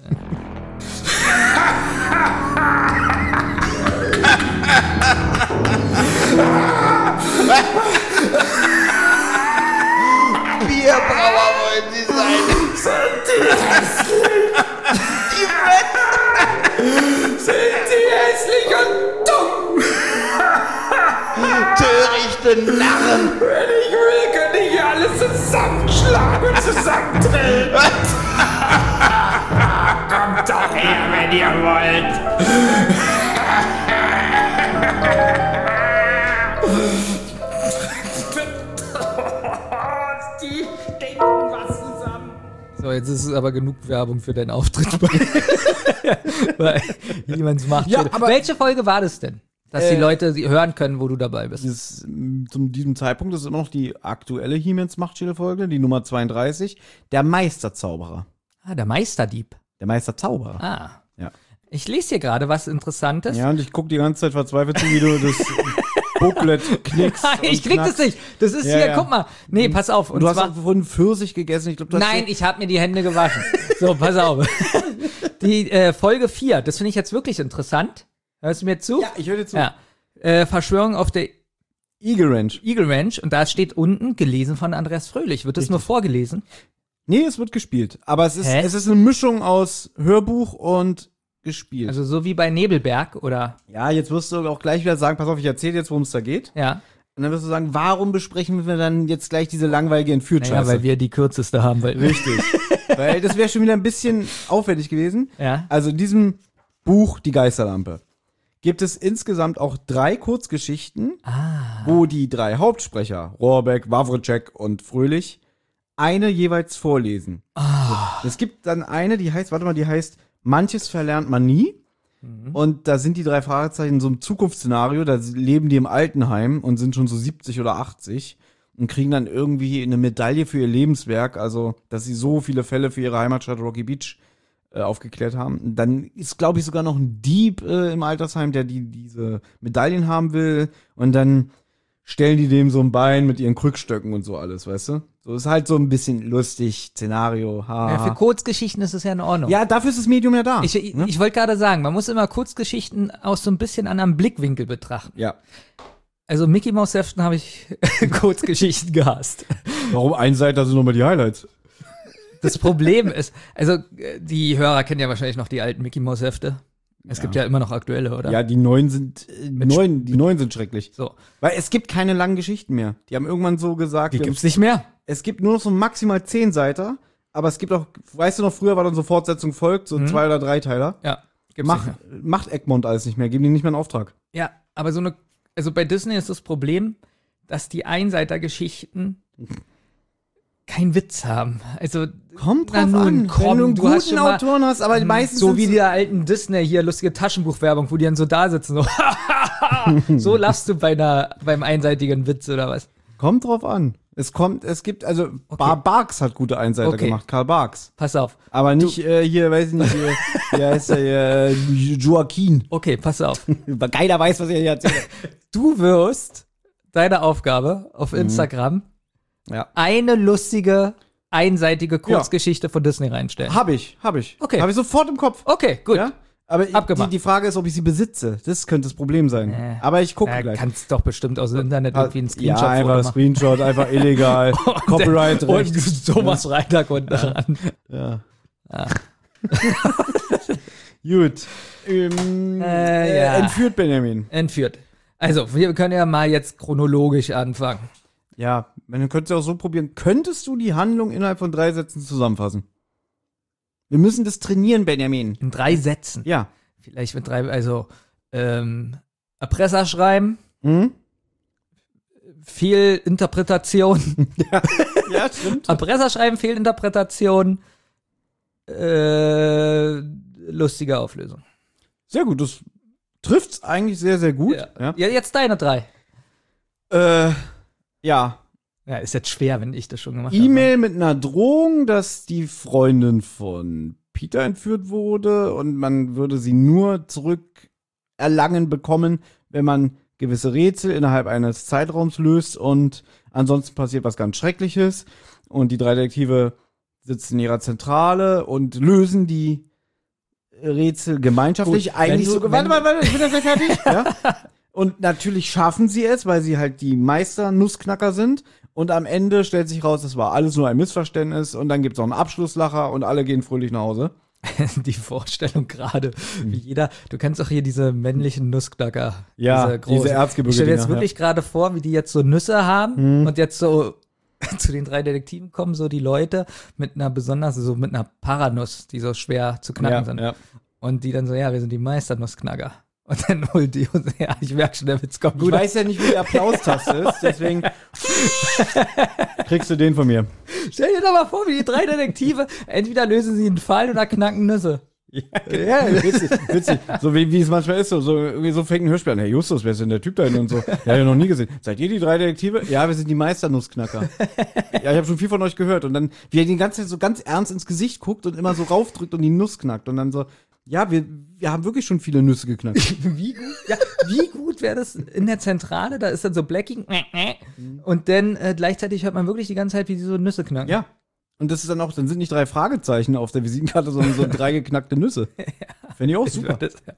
Bierbrauer wollen Sie sein. Sind die hässlich? Die sind die hässlich und dumm? Törichte Narren. Wenn ich will, könnte ich hier alles zusammenschlagen und zusammentrillen. Kommt doch her, wenn ihr wollt. ist aber genug Werbung für deinen Auftritt bei He-Mans Machtschädel. Ja, aber welche Folge war das denn? Dass die Leute hören können, wo du dabei bist. Zu diesem Zeitpunkt ist immer noch die aktuelle He-Mans Machtschädel-Folge, die Nummer 32, der Meisterzauberer. Der Meisterdieb. Der Meisterzauberer. Ja. Ich lese hier gerade was Interessantes. Ja, und ich gucke die ganze Zeit verzweifelt zu, wie du das Booklet knickst. Nein, ich krieg das nicht. Das ist hier, guck mal. Nee, pass auf. Und du hast auch vorhin Pfirsich gegessen. Ich glaub, nein, ich habe mir die Hände gewaschen. So, pass auf. Die Folge 4, das finde ich jetzt wirklich interessant. Hörst du mir zu? Ja, ich höre dir zu. Ja. Verschwörung auf der Eagle Ranch. Und da steht unten, gelesen von Andreas Fröhlich. Wird das nur vorgelesen? Nee, es wird gespielt. Aber es ist eine Mischung aus Hörbuch und gespielt. Also so wie bei Nebelberg, oder? Ja, jetzt wirst du auch gleich wieder sagen, pass auf, ich erzähle jetzt, worum es da geht. Ja. Und dann wirst du sagen, warum besprechen wir dann jetzt gleich diese langweilige Entführt-Scheiße? Ja, weil wir die kürzeste haben. Richtig. Weil das wäre schon wieder ein bisschen aufwendig gewesen. Ja. Also in diesem Buch Die Geisterlampe gibt es insgesamt auch 3 Kurzgeschichten, wo die 3 Hauptsprecher, Rohrbeck, Wawrczyk und Fröhlich, eine jeweils vorlesen. Es gibt dann eine, die heißt Manches verlernt man nie. Und da sind die 3 Fragezeichen in so einem Zukunftsszenario, da leben die im Altenheim und sind schon so 70 oder 80 und kriegen dann irgendwie eine Medaille für ihr Lebenswerk, also dass sie so viele Fälle für ihre Heimatstadt Rocky Beach aufgeklärt haben. Dann ist, glaube ich, sogar noch ein Dieb im Altersheim, der diese Medaillen haben will. Und dann stellen die dem so ein Bein mit ihren Krückstöcken und so alles, weißt du? So ist halt so ein bisschen lustig, Szenario. Ja, für Kurzgeschichten ist es ja in Ordnung. Ja, dafür ist das Medium ja da. Ich wollte gerade sagen, man muss immer Kurzgeschichten aus so ein bisschen anderem Blickwinkel betrachten. Ja. Also Mickey Mouse Heften habe ich Kurzgeschichten gehasst. Warum Einseiter sind nochmal die Highlights? Das Problem ist, also die Hörer kennen ja wahrscheinlich noch die alten Mickey Mouse Hefte. Es gibt ja immer noch aktuelle, oder? Ja, die neuen sind sind schrecklich. So. Weil es gibt keine langen Geschichten mehr. Die haben irgendwann so gesagt, Die gibt's nicht mehr. es gibt nur noch so maximal 10 Seiter, aber es gibt auch, weißt du noch, früher war dann so Fortsetzung folgt, so 2 oder 3 Teiler. Ja. Gibt's nicht mehr. Macht Egmont alles nicht mehr, geben die nicht mehr einen Auftrag. Ja, aber also bei Disney ist das Problem, dass die Einseitergeschichten keinen Witz haben. Also Kommt drauf an, wenn du einen guten Autoren hast, aber meistens so wie die alten Disney hier, lustige Taschenbuchwerbung, wo die dann so da sitzen, so so lachst du beim einseitigen Witz oder was? Kommt drauf an. Barks hat gute Einseiter gemacht, Karl Barks. Pass auf. Aber nicht hier, weiß ich nicht, wie heißt der, Joaquin. Okay, pass auf. Keiner weiß, was er hier erzählt. Du wirst deine Aufgabe auf Instagram eine lustige, einseitige Kurzgeschichte von Disney reinstellen. Hab ich. Okay. Hab ich sofort im Kopf. Okay, gut. Ja? Aber die Frage ist, ob ich sie besitze. Das könnte das Problem sein. Aber ich gucke gleich. Kannst doch bestimmt aus dem Internet irgendwie einen Screenshot machen. Ja, einfach Screenshot, einfach illegal. Copyright-Recht. Und Thomas Freitag unten dran. Ja. Gut. Entführt, Benjamin. Entführt. Also, wir können ja mal jetzt chronologisch anfangen. Ja, man könnte es auch so probieren. Könntest du die Handlung innerhalb von 3 Sätzen zusammenfassen? Wir müssen das trainieren, Benjamin. In 3 Sätzen? Ja. Vielleicht mit 3, also, Erpresser schreiben. Fehlinterpretation. Ja, stimmt. Erpresser schreiben, Fehlinterpretation. Lustige Auflösung. Sehr gut, das trifft's eigentlich sehr, sehr gut. Ja, jetzt deine 3. Ja. Ja, ist jetzt schwer, wenn ich das schon gemacht habe. E-Mail mit einer Drohung, dass die Freundin von Peter entführt wurde und man würde sie nur zurückerlangen bekommen, wenn man gewisse Rätsel innerhalb eines Zeitraums löst und ansonsten passiert was ganz Schreckliches und die 3 Detektive sitzen in ihrer Zentrale und lösen die Rätsel gemeinschaftlich. Gut, eigentlich so. Warte, ich bin da gleich fertig. Ja? Und natürlich schaffen sie es, weil sie halt die Meister-Nussknacker sind. Und am Ende stellt sich raus, das war alles nur ein Missverständnis. Und dann gibt's noch einen Abschlusslacher und alle gehen fröhlich nach Hause. Die Vorstellung gerade, wie jeder, du kennst auch hier diese männlichen Nussknacker. Ja, diese Erzgebirge. Ich stelle mir jetzt wirklich gerade vor, wie die jetzt so Nüsse haben und jetzt so zu den 3 Detektiven kommen, so die Leute mit einer mit einer Paranuss, die so schwer zu knacken sind. Ja. Und die dann so, ja, wir sind die Meisternussknacker. Und dann holt die uns, ja, ich merke schon, der Witz kommt gut. Ich weiß ja nicht, wie die Applaustaste ist, deswegen. Kriegst du den von mir? Stell dir doch mal vor, wie die 3 Detektive, entweder lösen sie einen Fall oder knacken Nüsse. Ja, witzig. So wie es manchmal ist, irgendwie so fängt ein Hörspiel an. Herr Justus, wer ist denn der Typ da hinten und so? Ja, ich noch nie gesehen. Seid ihr die 3 Detektive? Ja, wir sind die Meisternussknacker. Ja, ich habe schon viel von euch gehört. Und dann, wie er die ganze Zeit so ganz ernst ins Gesicht guckt und immer so raufdrückt und die Nuss knackt. Und dann so, ja, wir haben wirklich schon viele Nüsse geknackt. Wie gut wäre das in der Zentrale? Da ist dann so Blacking und dann gleichzeitig hört man wirklich die ganze Zeit, wie sie so Nüsse knacken. Ja. Und das ist dann auch, dann sind nicht 3 Fragezeichen auf der Visitenkarte, sondern so 3 geknackte Nüsse. Fände ich auch super.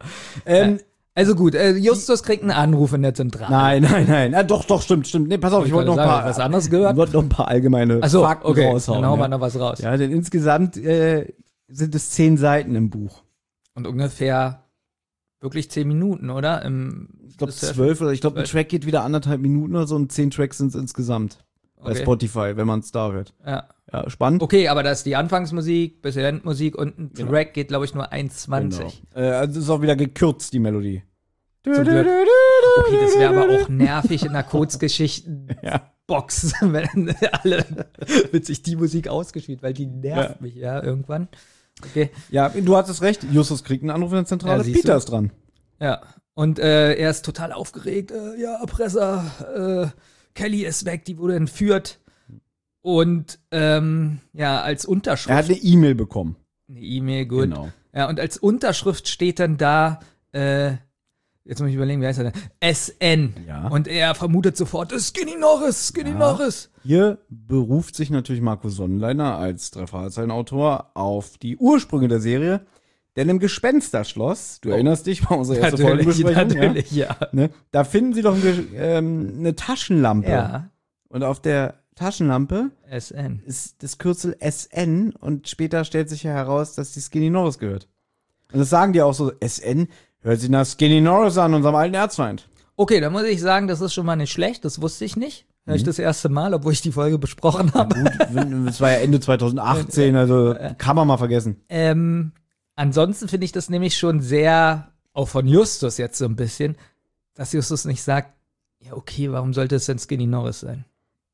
Also gut, Justus kriegt einen Anruf in der Zentrale. Nein. Ja, doch, stimmt. Nee, pass auf, ich wollte noch ein paar. Was anderes gehört? Ich wollte noch ein paar allgemeine Fakten raushauen. Dann hauen wir noch was raus. Ja, denn insgesamt sind es 10 Seiten im Buch. Und ungefähr wirklich 10 Minuten, oder? Ich glaube 12 oder ich glaube, ein Track geht wieder 1,5 Minuten oder so und 10 Tracks sind es insgesamt. Bei Spotify, wenn man es da hört. Ja, spannend. Okay, aber da ist die Anfangsmusik, bisschen Endmusik und ein Track geht, glaube ich, nur 1,20. Genau. Also ist auch wieder gekürzt, die Melodie. Okay, das wäre aber auch nervig in der Kurzgeschichten-Box, wenn wird sich die Musik ausgespielt, weil die nervt mich irgendwann. Okay. Ja, du hattest recht. Justus kriegt einen Anruf in der Zentrale. Peter ist dran. Ja, und er ist total aufgeregt. Erpresser, Kelly ist weg, die wurde entführt. Und als Unterschrift. Er hat eine E-Mail bekommen. Eine E-Mail, gut. Genau. Ja, und als Unterschrift steht dann da, jetzt muss ich überlegen, wie heißt er denn? SN. Ja. Und er vermutet sofort, Skinny Norris. Hier beruft sich natürlich Markus Sonnenleiner als 3-Fragezeichen-Autor auf die Ursprünge der Serie. Denn im Gespensterschloss, du erinnerst dich, war unsere erste Folgenbesprechung. Natürlich, ja. Ne? Da finden sie doch eine Taschenlampe. Ja. Und auf der Taschenlampe SN ist das Kürzel SN und später stellt sich ja heraus, dass die Skinny Norris gehört. Und das sagen die auch so, SN hört sich nach Skinny Norris an, unserem alten Erzfeind. Okay, dann muss ich sagen, das ist schon mal nicht schlecht, das wusste ich nicht. Hör ich das erste Mal, obwohl ich die Folge besprochen habe. Gut, das war ja Ende 2018, also kann man mal vergessen. Ansonsten finde ich das nämlich schon sehr, auch von Justus jetzt so ein bisschen, dass Justus nicht sagt, ja okay, warum sollte es denn Skinny Norris sein?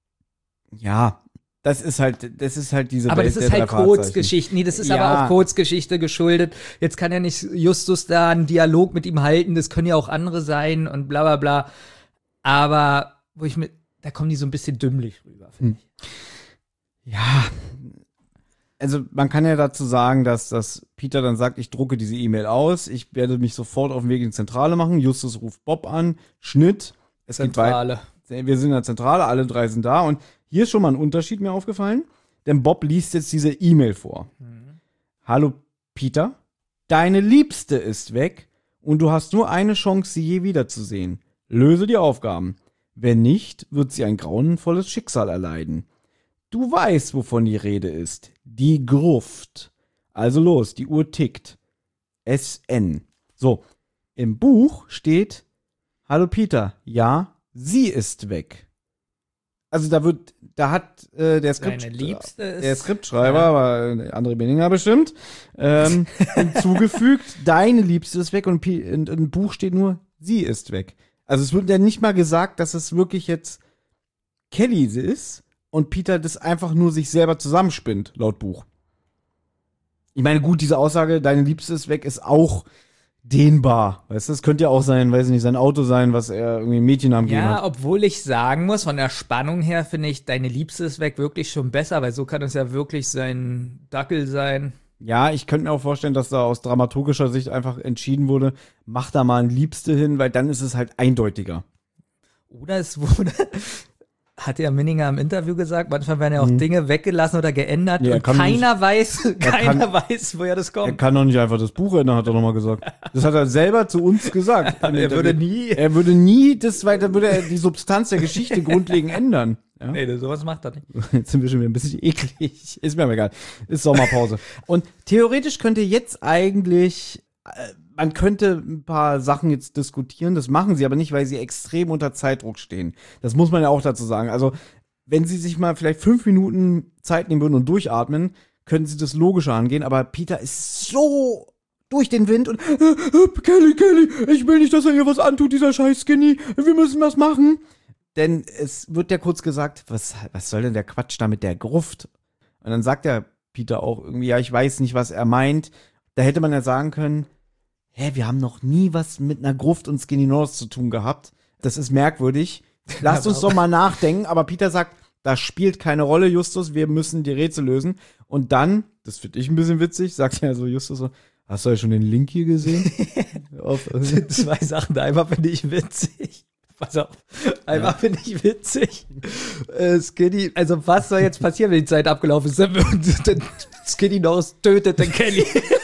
Ja, das ist halt diese aber Welt das ist halt Kurzgeschichte. Nee, das ist aber auch Kurzgeschichte geschuldet. Jetzt kann ja nicht Justus da einen Dialog mit ihm halten, das können ja auch andere sein und bla bla bla. Aber da kommen die so ein bisschen dümmlich rüber, finde ich. Ja, also man kann ja dazu sagen, dass Peter dann sagt, ich drucke diese E-Mail aus, ich werde mich sofort auf den Weg in die Zentrale machen. Justus ruft Bob an, Schnitt. Zentrale. Wir sind in der Zentrale, alle 3 sind da und hier ist schon mal ein Unterschied mir aufgefallen, denn Bob liest jetzt diese E-Mail vor. Hallo Peter, deine Liebste ist weg und du hast nur eine Chance, sie je wiederzusehen. Löse die Aufgaben. Wenn nicht, wird sie ein grauenvolles Schicksal erleiden. Du weißt, wovon die Rede ist. Die Gruft. Also los, die Uhr tickt. SN. So, im Buch steht, hallo Peter, ja, sie ist weg. Also da hat der Skriptschreiber, aber André Benninger bestimmt, hinzugefügt, deine Liebste ist weg und im Buch steht nur, sie ist weg. Also es wird ja nicht mal gesagt, dass es wirklich jetzt Kelly ist und Peter das einfach nur sich selber zusammenspinnt, laut Buch. Ich meine, gut, diese Aussage, deine Liebste ist weg, ist auch dehnbar. Weißt du, das könnte ja auch sein, weiß ich nicht, sein Auto sein, was er irgendwie ein Mädchennamen gegeben hat. Ja, obwohl ich sagen muss, von der Spannung her finde ich, deine Liebste ist weg wirklich schon besser, weil so kann es ja wirklich sein Dackel sein. Ja, ich könnte mir auch vorstellen, dass da aus dramaturgischer Sicht einfach entschieden wurde, mach da mal ein Liebste hin, weil dann ist es halt eindeutiger. Oder es wurde, hat ja Minninger im Interview gesagt, manchmal werden ja auch Dinge weggelassen oder geändert und keiner weiß, woher das kommt. Er kann doch nicht einfach das Buch ändern, hat er nochmal gesagt. Das hat er selber zu uns gesagt. Er würde nie würde er die Substanz der Geschichte grundlegend ändern. Ja? Nee, sowas macht er nicht. Jetzt sind wir schon wieder ein bisschen eklig. Ist mir aber egal. Ist Sommerpause. Und theoretisch könnte jetzt eigentlich, man könnte ein paar Sachen jetzt diskutieren, das machen sie aber nicht, weil sie extrem unter Zeitdruck stehen. Das muss man ja auch dazu sagen. Also, wenn sie sich mal vielleicht 5 Minuten Zeit nehmen würden und durchatmen, könnten sie das logischer angehen, aber Peter ist so durch den Wind und Kelly, ich will nicht, dass er ihr was antut, dieser scheiß Skinny. Wir müssen was machen. denn es wird ja kurz gesagt, was soll denn der Quatsch da mit der Gruft? Und dann sagt der Peter auch irgendwie, ja, ich weiß nicht, was er meint. Da hätte man ja sagen können, wir haben noch nie was mit einer Gruft und Skinny Norris zu tun gehabt. Das ist merkwürdig. Lasst uns doch mal nachdenken. Aber Peter sagt, das spielt keine Rolle, Justus, wir müssen die Rätsel lösen. Und dann, das finde ich ein bisschen witzig, sagt ja so Justus so, hast du ja schon den Link hier gesehen? Das sind 2 Sachen. Einmal finde ich witzig. Pass auf. Einmal finde ich witzig. Skinny, also was soll jetzt passieren, wenn die Zeit abgelaufen ist? Dann Skinny Norris tötet den Kelly.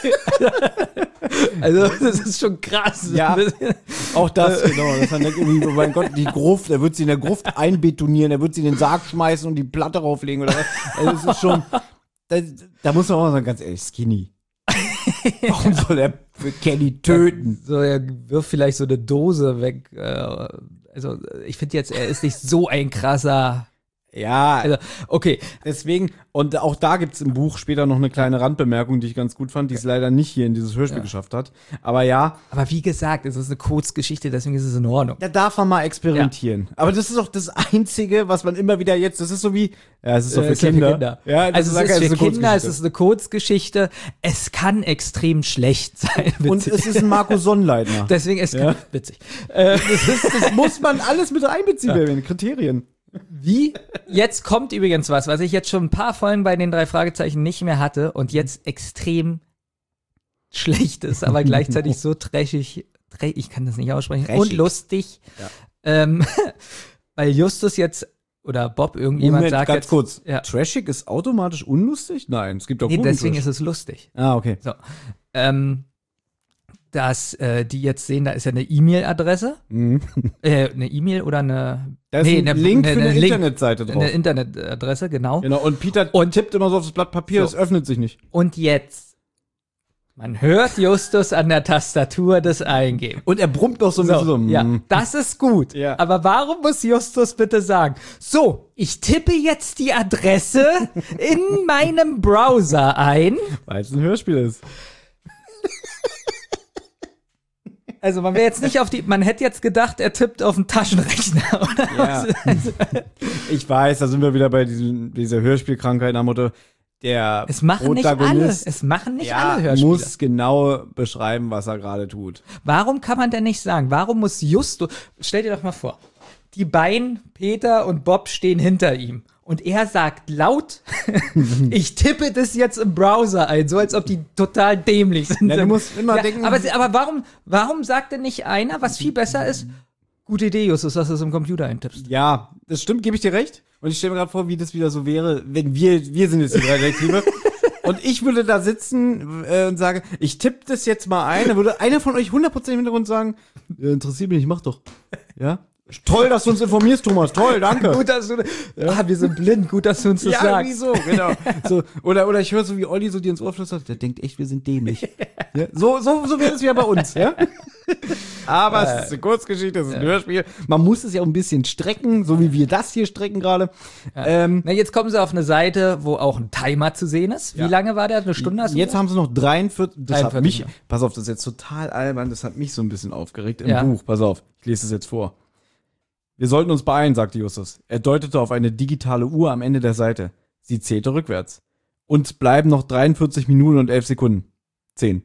Also das ist schon krass. Ja, auch das, genau. Dass man denkt irgendwie, oh mein Gott, die Gruft, er wird sie in der Gruft einbetonieren, er wird sie in den Sarg schmeißen und die Platte rauflegen oder was. Also das ist schon, da muss man auch sagen, ganz ehrlich, Skinny. Warum soll er für Kelly töten? So, er wirft vielleicht so eine Dose weg. Also ich finde jetzt, er ist nicht so ein krasser. Ja, Also, okay. deswegen, und auch da gibt's im Buch später noch eine kleine Randbemerkung, die ich ganz gut fand, die es leider nicht hier in dieses Hörspiel geschafft hat. Aber ja. Aber wie gesagt, es ist eine Kurzgeschichte, deswegen ist es in Ordnung. Da darf man mal experimentieren. Aber das ist auch das Einzige, was man immer wieder jetzt, das ist so wie, ja, es ist doch für Kinder. Ja, also es ist für Kinder, es ist eine Kurzgeschichte. Es kann extrem schlecht sein. Witzig. Und es ist ein Marco Sonnleitner. Deswegen ist es witzig. Das muss man alles mit einbeziehen bei den Kriterien. Wie? Jetzt kommt übrigens was ich jetzt schon ein paar Folgen bei den 3 Fragezeichen nicht mehr hatte und jetzt extrem schlecht ist, aber gleichzeitig so trashig, ich kann das nicht aussprechen, Trashig. und lustig. Ja. Weil Justus jetzt, oder Bob, irgendjemand Moment, sagt ganz jetzt, kurz. Ja. Trashig ist automatisch unlustig? Nein, es gibt doch Nee, guten deswegen Trash. ist es lustig. Ah, okay. So. Dass die jetzt sehen, da ist ja eine E-Mail-Adresse. Eine E-Mail oder eine. Da ist ein Link für eine Link, Internetseite drauf. eine Internetadresse, genau. Genau, und Peter tippt immer so aufs Blatt Papier, So. es öffnet sich nicht. Und jetzt. Man hört Justus an der Tastatur das eingeben. Und er brummt noch so ein bisschen so. Ja, das ist gut. Ja. Aber warum muss Justus bitte sagen, so, ich tippe jetzt die Adresse in meinem Browser ein. Weil es ein Hörspiel ist. Also man wäre jetzt nicht man hätte jetzt gedacht, er tippt auf den Taschenrechner, oder? Ja. Also, Ich weiß, da sind wir wieder bei dieser Hörspielkrankheit nach Motto, der es machen nicht alle. Protagonist Es machen nicht alle Hörspiele. muss genau beschreiben, was er gerade tut. Warum kann man denn nicht sagen? Warum muss Justus, stell dir doch mal vor, die beiden, Peter und Bob, stehen hinter ihm. Und er sagt laut, ich tippe das jetzt im Browser ein, so als ob die total dämlich sind. Ja, du musst immer denken. Aber warum sagt denn nicht einer, was viel besser ist? Gute Idee, Justus, dass du es im Computer eintippst. Ja, das stimmt, gebe ich dir recht. Und ich stelle mir gerade vor, wie das wieder so wäre, wenn wir sind jetzt die 3 Detektive. Und ich würde da sitzen und sagen, ich tippe das jetzt mal ein. Dann würde einer von euch 100% im Hintergrund sagen, ja, interessiert mich nicht, mach doch. Ja? Toll, dass du uns informierst, Thomas. Toll, danke. Gut, dass du, wir sind blind, gut, dass du uns das Ja, sagst. wieso, genau. So, oder ich höre so, wie Olli so dir ins Ohr flüstert, der denkt echt, wir sind dämlich. Ja? So wäre es wieder bei uns, ja? Aber es ist eine Kurzgeschichte, es ist ein Hörspiel. Man muss es ja auch ein bisschen strecken, so wie wir das hier strecken gerade. Na, jetzt kommen sie auf eine Seite, wo auch ein Timer zu sehen ist. Wie lange war der? Eine Stunde? Hast du Jetzt gesagt? haben sie noch 43, das hat 43, mich, ja. pass auf, das ist jetzt total albern, das hat mich so ein bisschen aufgeregt im Ja. Buch. Pass auf, ich lese es jetzt vor. Wir sollten uns beeilen, sagte Justus. Er deutete auf eine digitale Uhr am Ende der Seite. Sie zählte rückwärts. Uns bleiben noch 43 Minuten und 11 Sekunden. 10.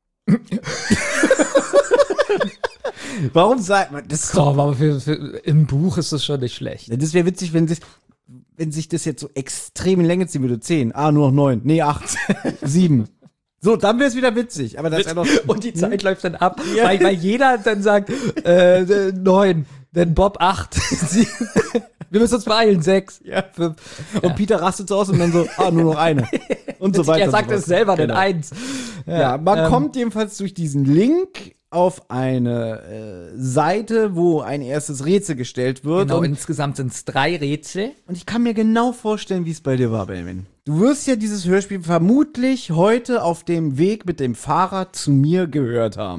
Warum sagt man das? Komm, aber im Buch ist das schon nicht schlecht. Das wäre witzig, wenn sich das jetzt so extrem in Länge ziehen würde. 10. Nur noch 9. Nee, 8. 7. So, dann wäre es wieder witzig. Aber das ist ja noch. Und die Zeit läuft dann ab, Ja. weil jeder dann sagt 9, dann Bob 8, 7. Wir müssen uns beeilen, 6. Ja. Und Peter rastet so aus und dann so, nur noch eine. Und so weiter. Er sagt und so es selber, fort. dann 1. Ja, man kommt jedenfalls durch diesen Link auf eine Seite, wo ein erstes Rätsel gestellt wird. Genau, und insgesamt sind es 3 Rätsel. ich kann mir genau vorstellen, wie es bei dir war, Benjamin. Du wirst ja dieses Hörspiel vermutlich heute auf dem Weg mit dem Fahrrad zu mir gehört haben.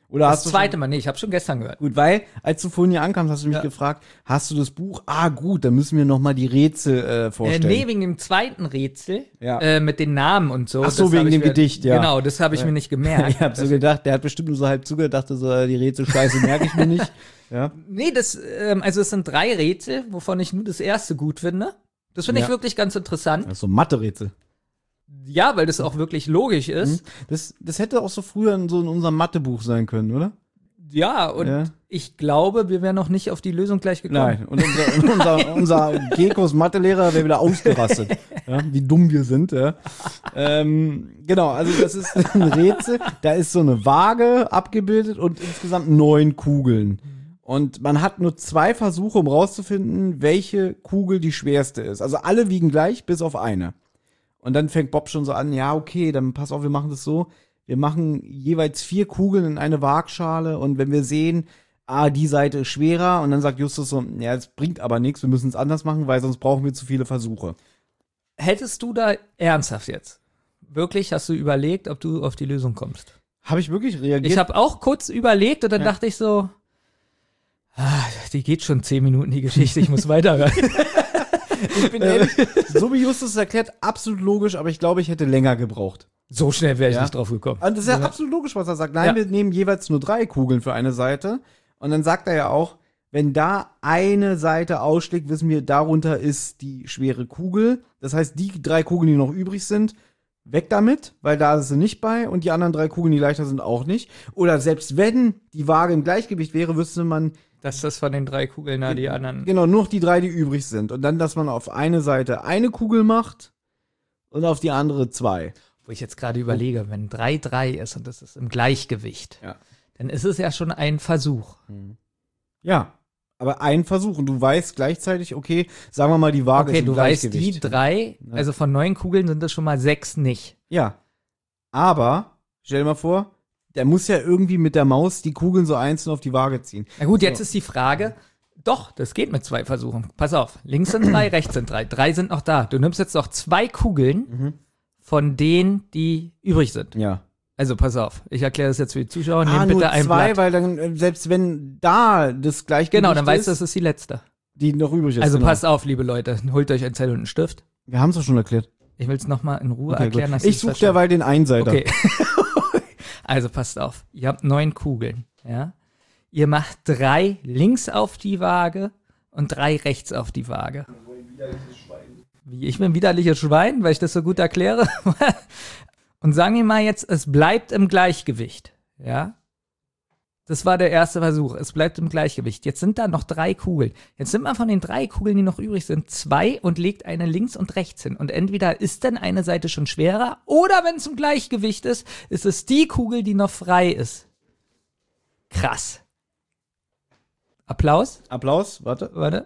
Oder Das zweite Mal, nee, ich habe schon gestern gehört. Gut, weil, als du vorhin hier ankamst, hast du mich gefragt, hast du das Buch? Ah, gut, dann müssen wir noch mal die Rätsel vorstellen. Nee, wegen dem zweiten Rätsel, Ja. mit den Namen und so. Ach so, Das wegen hab ich dem Gedicht, ja. Genau, das habe ich mir nicht gemerkt. Ich hab so gedacht, der hat bestimmt nur so halb zugehört, dachte so, die Rätsel scheiße merke ich mir nicht. Ja. Nee, also es sind 3 Rätsel, wovon ich nur das erste gut finde. Das finde ich wirklich ganz interessant. Das ist so Mathe-Rätsel. Ja, weil das auch wirklich logisch ist. Das hätte auch so früher in unserem Mathebuch sein können, oder? Ja, und ich glaube, wir wären noch nicht auf die Lösung gleich gekommen. Nein, und unser Gekos Mathelehrer wäre wieder ausgerastet, ja, wie dumm wir sind. Ja. Genau, also das ist ein Rätsel, da ist so eine Waage abgebildet und insgesamt 9 Kugeln. Und man hat nur 2 Versuche, um rauszufinden, welche Kugel die schwerste ist. Also alle wiegen gleich, bis auf eine. Und dann fängt Bob schon so an, ja, okay, dann pass auf, wir machen das so. Wir machen jeweils 4 Kugeln in eine Waagschale und wenn wir sehen, die Seite ist schwerer und dann sagt Justus so, ja, das bringt aber nichts, wir müssen es anders machen, weil sonst brauchen wir zu viele Versuche. Hättest du da ernsthaft jetzt? Wirklich, hast du überlegt, ob du auf die Lösung kommst? Habe ich wirklich reagiert? Ich habe auch kurz überlegt und dann dachte ich so, die geht schon 10 Minuten, die Geschichte, ich muss weiterhören. Ich bin ehrlich, so wie Justus es erklärt, absolut logisch, aber ich glaube, ich hätte länger gebraucht. So schnell wäre ich nicht drauf gekommen. Und das ist ja absolut logisch, was er sagt. Nein, wir nehmen jeweils nur 3 Kugeln für eine Seite. Und dann sagt er ja auch, wenn da eine Seite ausschlägt, wissen wir, darunter ist die schwere Kugel. Das heißt, die 3 Kugeln, die noch übrig sind, weg damit, weil da ist sie nicht bei. Und die anderen 3 Kugeln, die leichter sind, auch nicht. Oder selbst wenn die Waage im Gleichgewicht wäre, wüsste man, dass das von den 3 Kugeln die anderen. Genau, nur noch die 3, die übrig sind. Und dann, dass man auf eine Seite eine Kugel macht und auf die andere 2. Wo ich jetzt gerade überlege, wenn 3-3 ist und das ist im Gleichgewicht, dann ist es ja schon ein Versuch. Ja, aber ein Versuch. Und du weißt gleichzeitig, okay, sagen wir mal, die Waage ist im du weißt, Gleichgewicht. die 3, also von 9 Kugeln sind das schon mal 6 nicht. Ja, aber, stell dir mal vor, der muss ja irgendwie mit der Maus die Kugeln so einzeln auf die Waage ziehen. Na gut, jetzt ist die Frage, doch, das geht mit 2 Versuchen. Pass auf, links sind 3, rechts sind 3. 3 sind noch da. Du nimmst jetzt noch 2 Kugeln von denen, die übrig sind. Ja. Also pass auf, ich erkläre das jetzt für die Zuschauer. Nimm bitte nur ein 2, Blatt. weil dann, selbst wenn da das Gleichgewicht Genau, dann weißt du, ist, das ist die letzte. die noch übrig ist. Also genau. passt auf, liebe Leute, holt euch einen Zettel und einen Stift. Wir haben es doch schon erklärt. Ich will es nochmal in Ruhe Okay, erklären. gut. Ich suche derweil den Einseiter. Okay. Also passt auf, ihr habt 9 Kugeln, ja. Ihr macht 3 links auf die Waage und 3 rechts auf die Waage. Wie, ich bin ein widerliches Schwein, weil ich das so gut erkläre. Und sagen wir mal jetzt, es bleibt im Gleichgewicht, ja. Das war der erste Versuch. Es bleibt im Gleichgewicht. Jetzt sind da noch 3 Kugeln. Jetzt nimmt man von den 3 Kugeln, die noch übrig sind, 2 und legt eine links und rechts hin. Und entweder ist dann eine Seite schon schwerer oder wenn es im Gleichgewicht ist, ist es die Kugel, die noch frei ist. Krass. Applaus? Applaus, warte.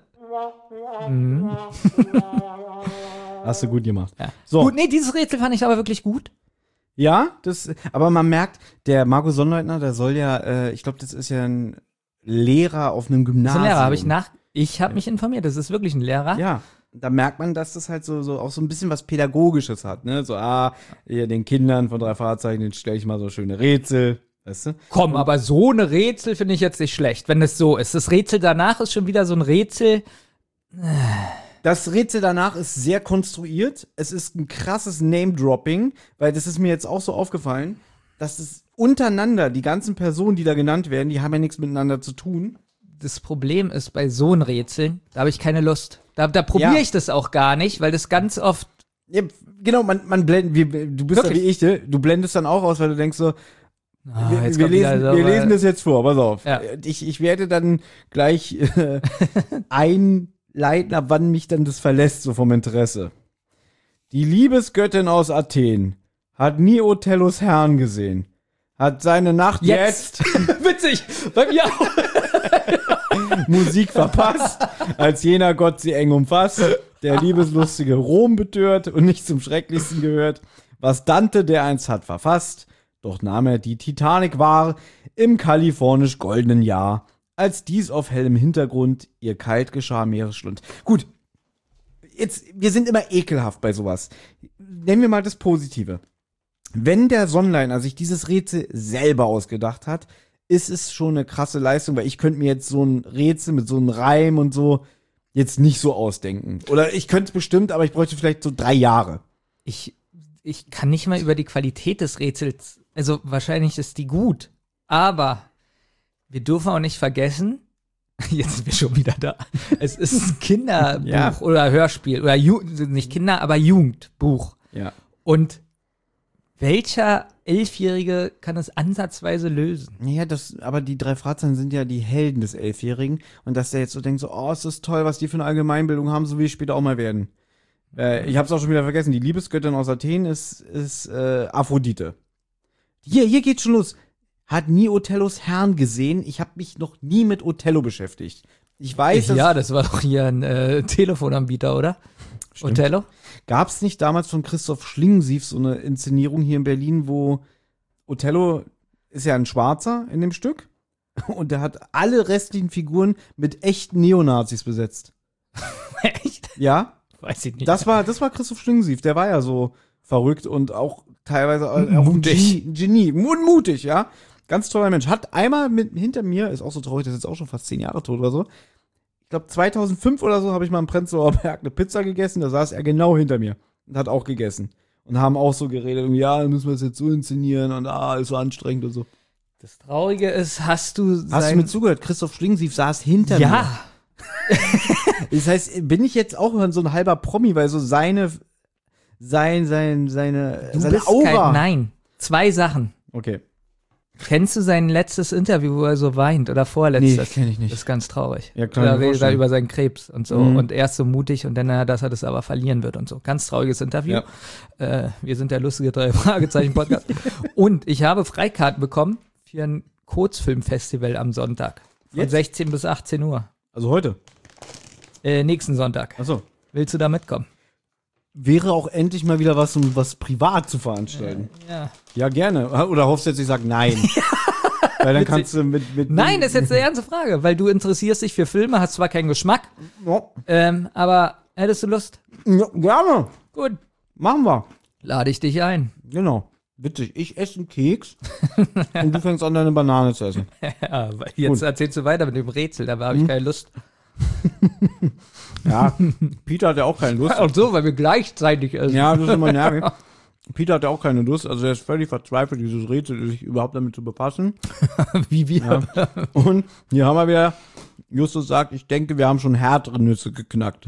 Hast du gut gemacht. Ja. So. Gut, nee, dieses Rätsel fand ich aber wirklich gut. Ja, aber man merkt, der Marco Sonnleitner, der soll ja, ich glaube, das ist ja ein Lehrer auf einem Gymnasium. Das ist ein Lehrer, ich habe mich informiert, das ist wirklich ein Lehrer. Ja, da merkt man, dass das halt so auch so ein bisschen was Pädagogisches hat, ne? So, hier den Kindern von 3 Fahrzeichen, den stelle ich mal so schöne Rätsel, weißt du? Komm, aber so eine Rätsel finde ich jetzt nicht schlecht, wenn es so ist. Das Rätsel danach ist schon wieder so ein Rätsel. Das Rätsel danach ist sehr konstruiert. Es ist ein krasses Name-Dropping, weil das ist mir jetzt auch so aufgefallen, dass es untereinander, die ganzen Personen, die da genannt werden, die haben ja nichts miteinander zu tun. Das Problem ist bei so einen Rätseln, da habe ich keine Lust. Da probiere ich das auch gar nicht, weil das ganz oft. Ja, genau, man blendet, du bist Wirklich? ja wie ich, ne? Du blendest dann auch aus, weil du denkst so, jetzt wir kommt wieder so, lesen das jetzt vor, pass auf. Ja. Ich werde dann gleich einleiten, ab wann mich dann das verlässt, so vom Interesse. Die Liebesgöttin aus Athen hat nie Othellos Herrn gesehen. Hat seine Nacht jetzt Witzig, bei mir auch. Musik verpasst, als jener Gott sie eng umfasst, der liebeslustige Rom betört und nicht zum Schrecklichsten gehört, was Dante dereinst hat verfasst, doch nahm er die Titanic wahr im kalifornisch goldenen Jahr, als dies auf hellem Hintergrund ihr kalt geschah Meeresschlund. Gut, jetzt, wir sind immer ekelhaft bei sowas. Nennen wir mal das Positive. Wenn der Sonnleitner sich dieses Rätsel selber ausgedacht hat, ist es schon eine krasse Leistung, weil ich könnte mir jetzt so ein Rätsel mit so einem Reim und so jetzt nicht so ausdenken. Oder ich könnte es bestimmt, aber ich bräuchte vielleicht so 3 Jahre. Ich kann nicht mal über die Qualität des Rätsels, also wahrscheinlich ist die gut, aber wir dürfen auch nicht vergessen, jetzt sind wir schon wieder da, es ist ein Kinderbuch Ja. oder Hörspiel oder nicht Kinder, aber Jugendbuch. Ja. Und welcher Elfjährige kann es ansatzweise lösen? Ja, aber die 3 Fragezeichen sind ja die Helden des 11-Jährigen. Und dass der jetzt so denkt, so, oh, es ist toll, was die für eine Allgemeinbildung haben, so will ich später auch mal werden. Ich hab's auch schon wieder vergessen, die Liebesgöttin aus Athen ist Aphrodite. Hier geht's schon los. Hat nie Othellos Herrn gesehen. Ich habe mich noch nie mit Othello beschäftigt. Ich weiß, Das war doch hier ein Telefonanbieter, oder? Stimmt. Othello? Gab's nicht damals von Christoph Schlingensief so eine Inszenierung hier in Berlin, wo Othello ist ja ein Schwarzer in dem Stück und der hat alle restlichen Figuren mit echten Neonazis besetzt. Echt? Ja, Weiß ich nicht. das war Christoph Schlingensief, der war ja so verrückt und auch teilweise auch Mutig. ein Genie und mutig, ja. Ganz toller Mensch. Hat einmal hinter mir, ist auch so traurig, der ist jetzt auch schon fast 10 Jahre tot oder so. Ich glaube 2005 oder so habe ich mal im Prenzlauer Berg eine Pizza gegessen, da saß er genau hinter mir und hat auch gegessen. Und haben auch so geredet, ja, dann müssen wir es jetzt so inszenieren und ist so anstrengend und so. Das Traurige ist, hast du mir zugehört? Christoph Schlingensief saß hinter mir. Ja, Das heißt, bin ich jetzt auch so ein halber Promi, weil so seine du bist Aura. Nein, 2 Sachen. Okay. Kennst du sein letztes Interview, wo er so weint oder vorletztes? Nee, kenn ich nicht. Das ist ganz traurig. Ja, klar, Da kann ich mir redet er vorstellen. über seinen Krebs und so. Mhm. Und er ist so mutig und dann, dass er das aber verlieren wird und so. Ganz trauriges Interview. Wir sind der lustige 3-Fragezeichen-Podcast. Und ich habe Freikarten bekommen für ein Kurzfilmfestival am Sonntag. Von Jetzt? 16 bis 18 Uhr. Also heute. Nächsten Sonntag. Achso. Willst du da mitkommen? Wäre auch endlich mal wieder was, um was privat zu veranstalten. Ja. Ja, gerne. Oder hoffst du jetzt, ich sag nein? Weil dann kannst du mit Nein, das ist jetzt eine ernste Frage, weil du interessierst dich für Filme, hast zwar keinen Geschmack, aber hättest du Lust? Ja, gerne. Gut, Machen wir. lade ich dich ein. Genau. Witzig. Ich esse einen Keks und du fängst an, deine Banane zu essen. Ja, weil jetzt erzählst du weiter mit dem Rätsel, da habe ich keine Lust. Ja, Peter hat ja auch keine Lust. Ach so, weil wir gleichzeitig essen. Ja, das ist immer nervig. Peter hat ja auch keine Lust, also er ist völlig verzweifelt, dieses Rätsel, sich überhaupt damit zu befassen. Wie wir. Ja. Und hier haben wir wieder, Justus sagt, ich denke, wir haben schon härtere Nüsse geknackt.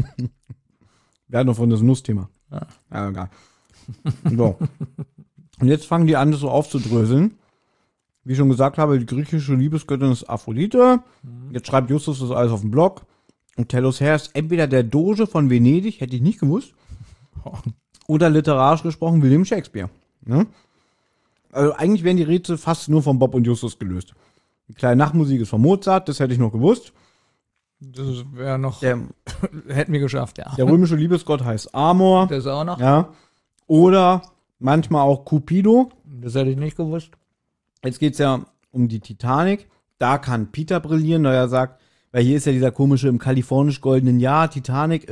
Wir hatten noch von das Nussthema. Ja, egal. So. Und jetzt fangen die an, das so aufzudröseln. Wie ich schon gesagt habe, die griechische Liebesgöttin ist Aphrodite. Jetzt schreibt Justus das alles auf dem Blog. Und Tellos Herr ist entweder der Doge von Venedig, hätte ich nicht gewusst, oder literarisch gesprochen William Shakespeare. Ne? Also eigentlich wären die Rätsel fast nur von Bob und Justus gelöst. Die kleine Nachtmusik ist von Mozart, das hätte ich noch gewusst. Das wäre noch, Der hätten wir geschafft, ja. römische Liebesgott heißt Amor. Das auch noch, Ja. Oder manchmal auch Cupido. das hätte ich nicht gewusst. Jetzt geht's ja um die Titanic. Da kann Peter brillieren, da er sagt, weil hier ist ja dieser komische im kalifornisch-goldenen Jahr, Titanic,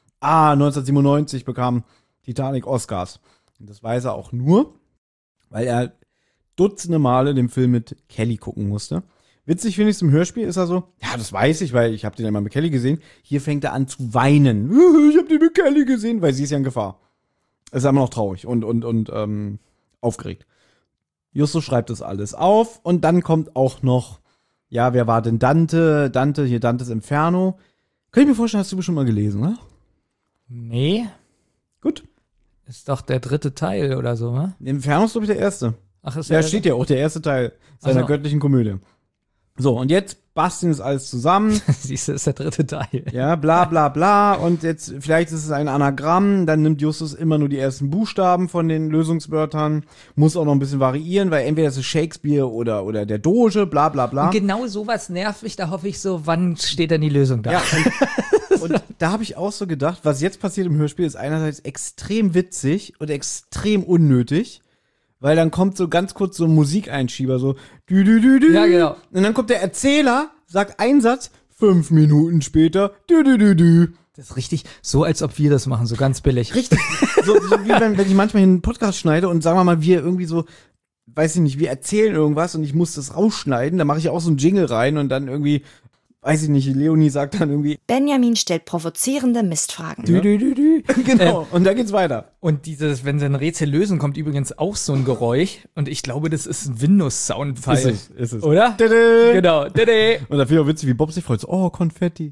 1997 bekam Titanic Oscars. Und das weiß er auch nur, weil er dutzende Male den Film mit Kelly gucken musste. Witzig finde ich es im Hörspiel, ist er so, ja, das weiß ich, weil ich habe den ja mal mit Kelly gesehen. Hier fängt er an zu weinen. Ich habe den mit Kelly gesehen, weil sie ist ja in Gefahr. Ist immer noch traurig und aufgeregt. Justus schreibt das alles auf und dann kommt auch noch, ja, wer war denn Dante? Hier Dantes Inferno. Könnte ich mir vorstellen, hast du bestimmt mal gelesen, ne? Nee, Gut. ist doch der 3. Teil oder so, ne? Inferno ist, glaube ich, der erste. Ach, ist Ja, steht ja auch, der erste Teil seiner Ach so. göttlichen Komödie. So, und jetzt basteln es alles zusammen. Siehst du, ist der 3. Teil. Ja, bla bla bla. Und jetzt, vielleicht ist es ein Anagramm, dann nimmt Justus immer nur die ersten Buchstaben von den Lösungswörtern, muss auch noch ein bisschen variieren, weil entweder ist es Shakespeare oder der Doge, bla bla bla. Und genau sowas nervt mich, da hoffe ich so, wann steht denn die Lösung da? Ja, und da habe ich auch so gedacht, was jetzt passiert im Hörspiel, ist einerseits extrem witzig und extrem unnötig, weil dann kommt so ganz kurz so ein Musikeinschieber, so dü dü dü dü. Ja, genau. Und dann kommt der Erzähler, sagt einen Satz, 5 Minuten später, dü dü dü dü. Das ist richtig, so als ob wir das machen, so ganz billig. Richtig. so wie wenn ich manchmal einen Podcast schneide und sagen wir mal, wir irgendwie so weiß ich nicht, wir erzählen irgendwas und ich muss das rausschneiden, dann mache ich auch so einen Jingle rein und dann irgendwie, weiß ich nicht, Leonie sagt dann irgendwie Benjamin stellt provozierende Mistfragen. Genau, und dann geht's weiter. Und dieses, wenn sie ein Rätsel lösen, kommt übrigens auch so ein Geräusch. Und ich glaube, das ist ein Windows-Soundfile. Ist es. Oder? Tada! Genau. Und da finde ich auch witzig, wie Bob sich freut. So, oh, Konfetti.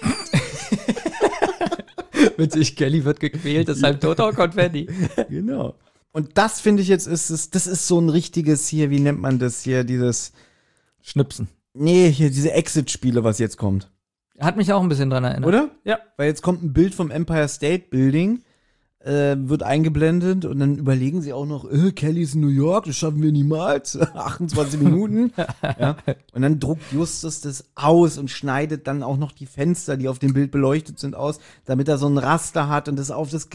Witzig, Kelly wird gequält, deshalb toter Konfetti. Genau. Und das finde ich jetzt, das ist so ein richtiges hier, wie nennt man das hier, dieses Schnipsen. Nee, hier diese Exit-Spiele, was jetzt kommt. Hat mich auch ein bisschen dran erinnert. Oder? Ja. Weil jetzt kommt ein Bild vom Empire State Building, wird eingeblendet und dann überlegen sie auch noch, Kelly ist in New York, das schaffen wir niemals. 28 Minuten. Ja. Und dann druckt Justus das aus und schneidet dann auch noch die Fenster, die auf dem Bild beleuchtet sind, aus, damit er so ein Raster hat und das auf das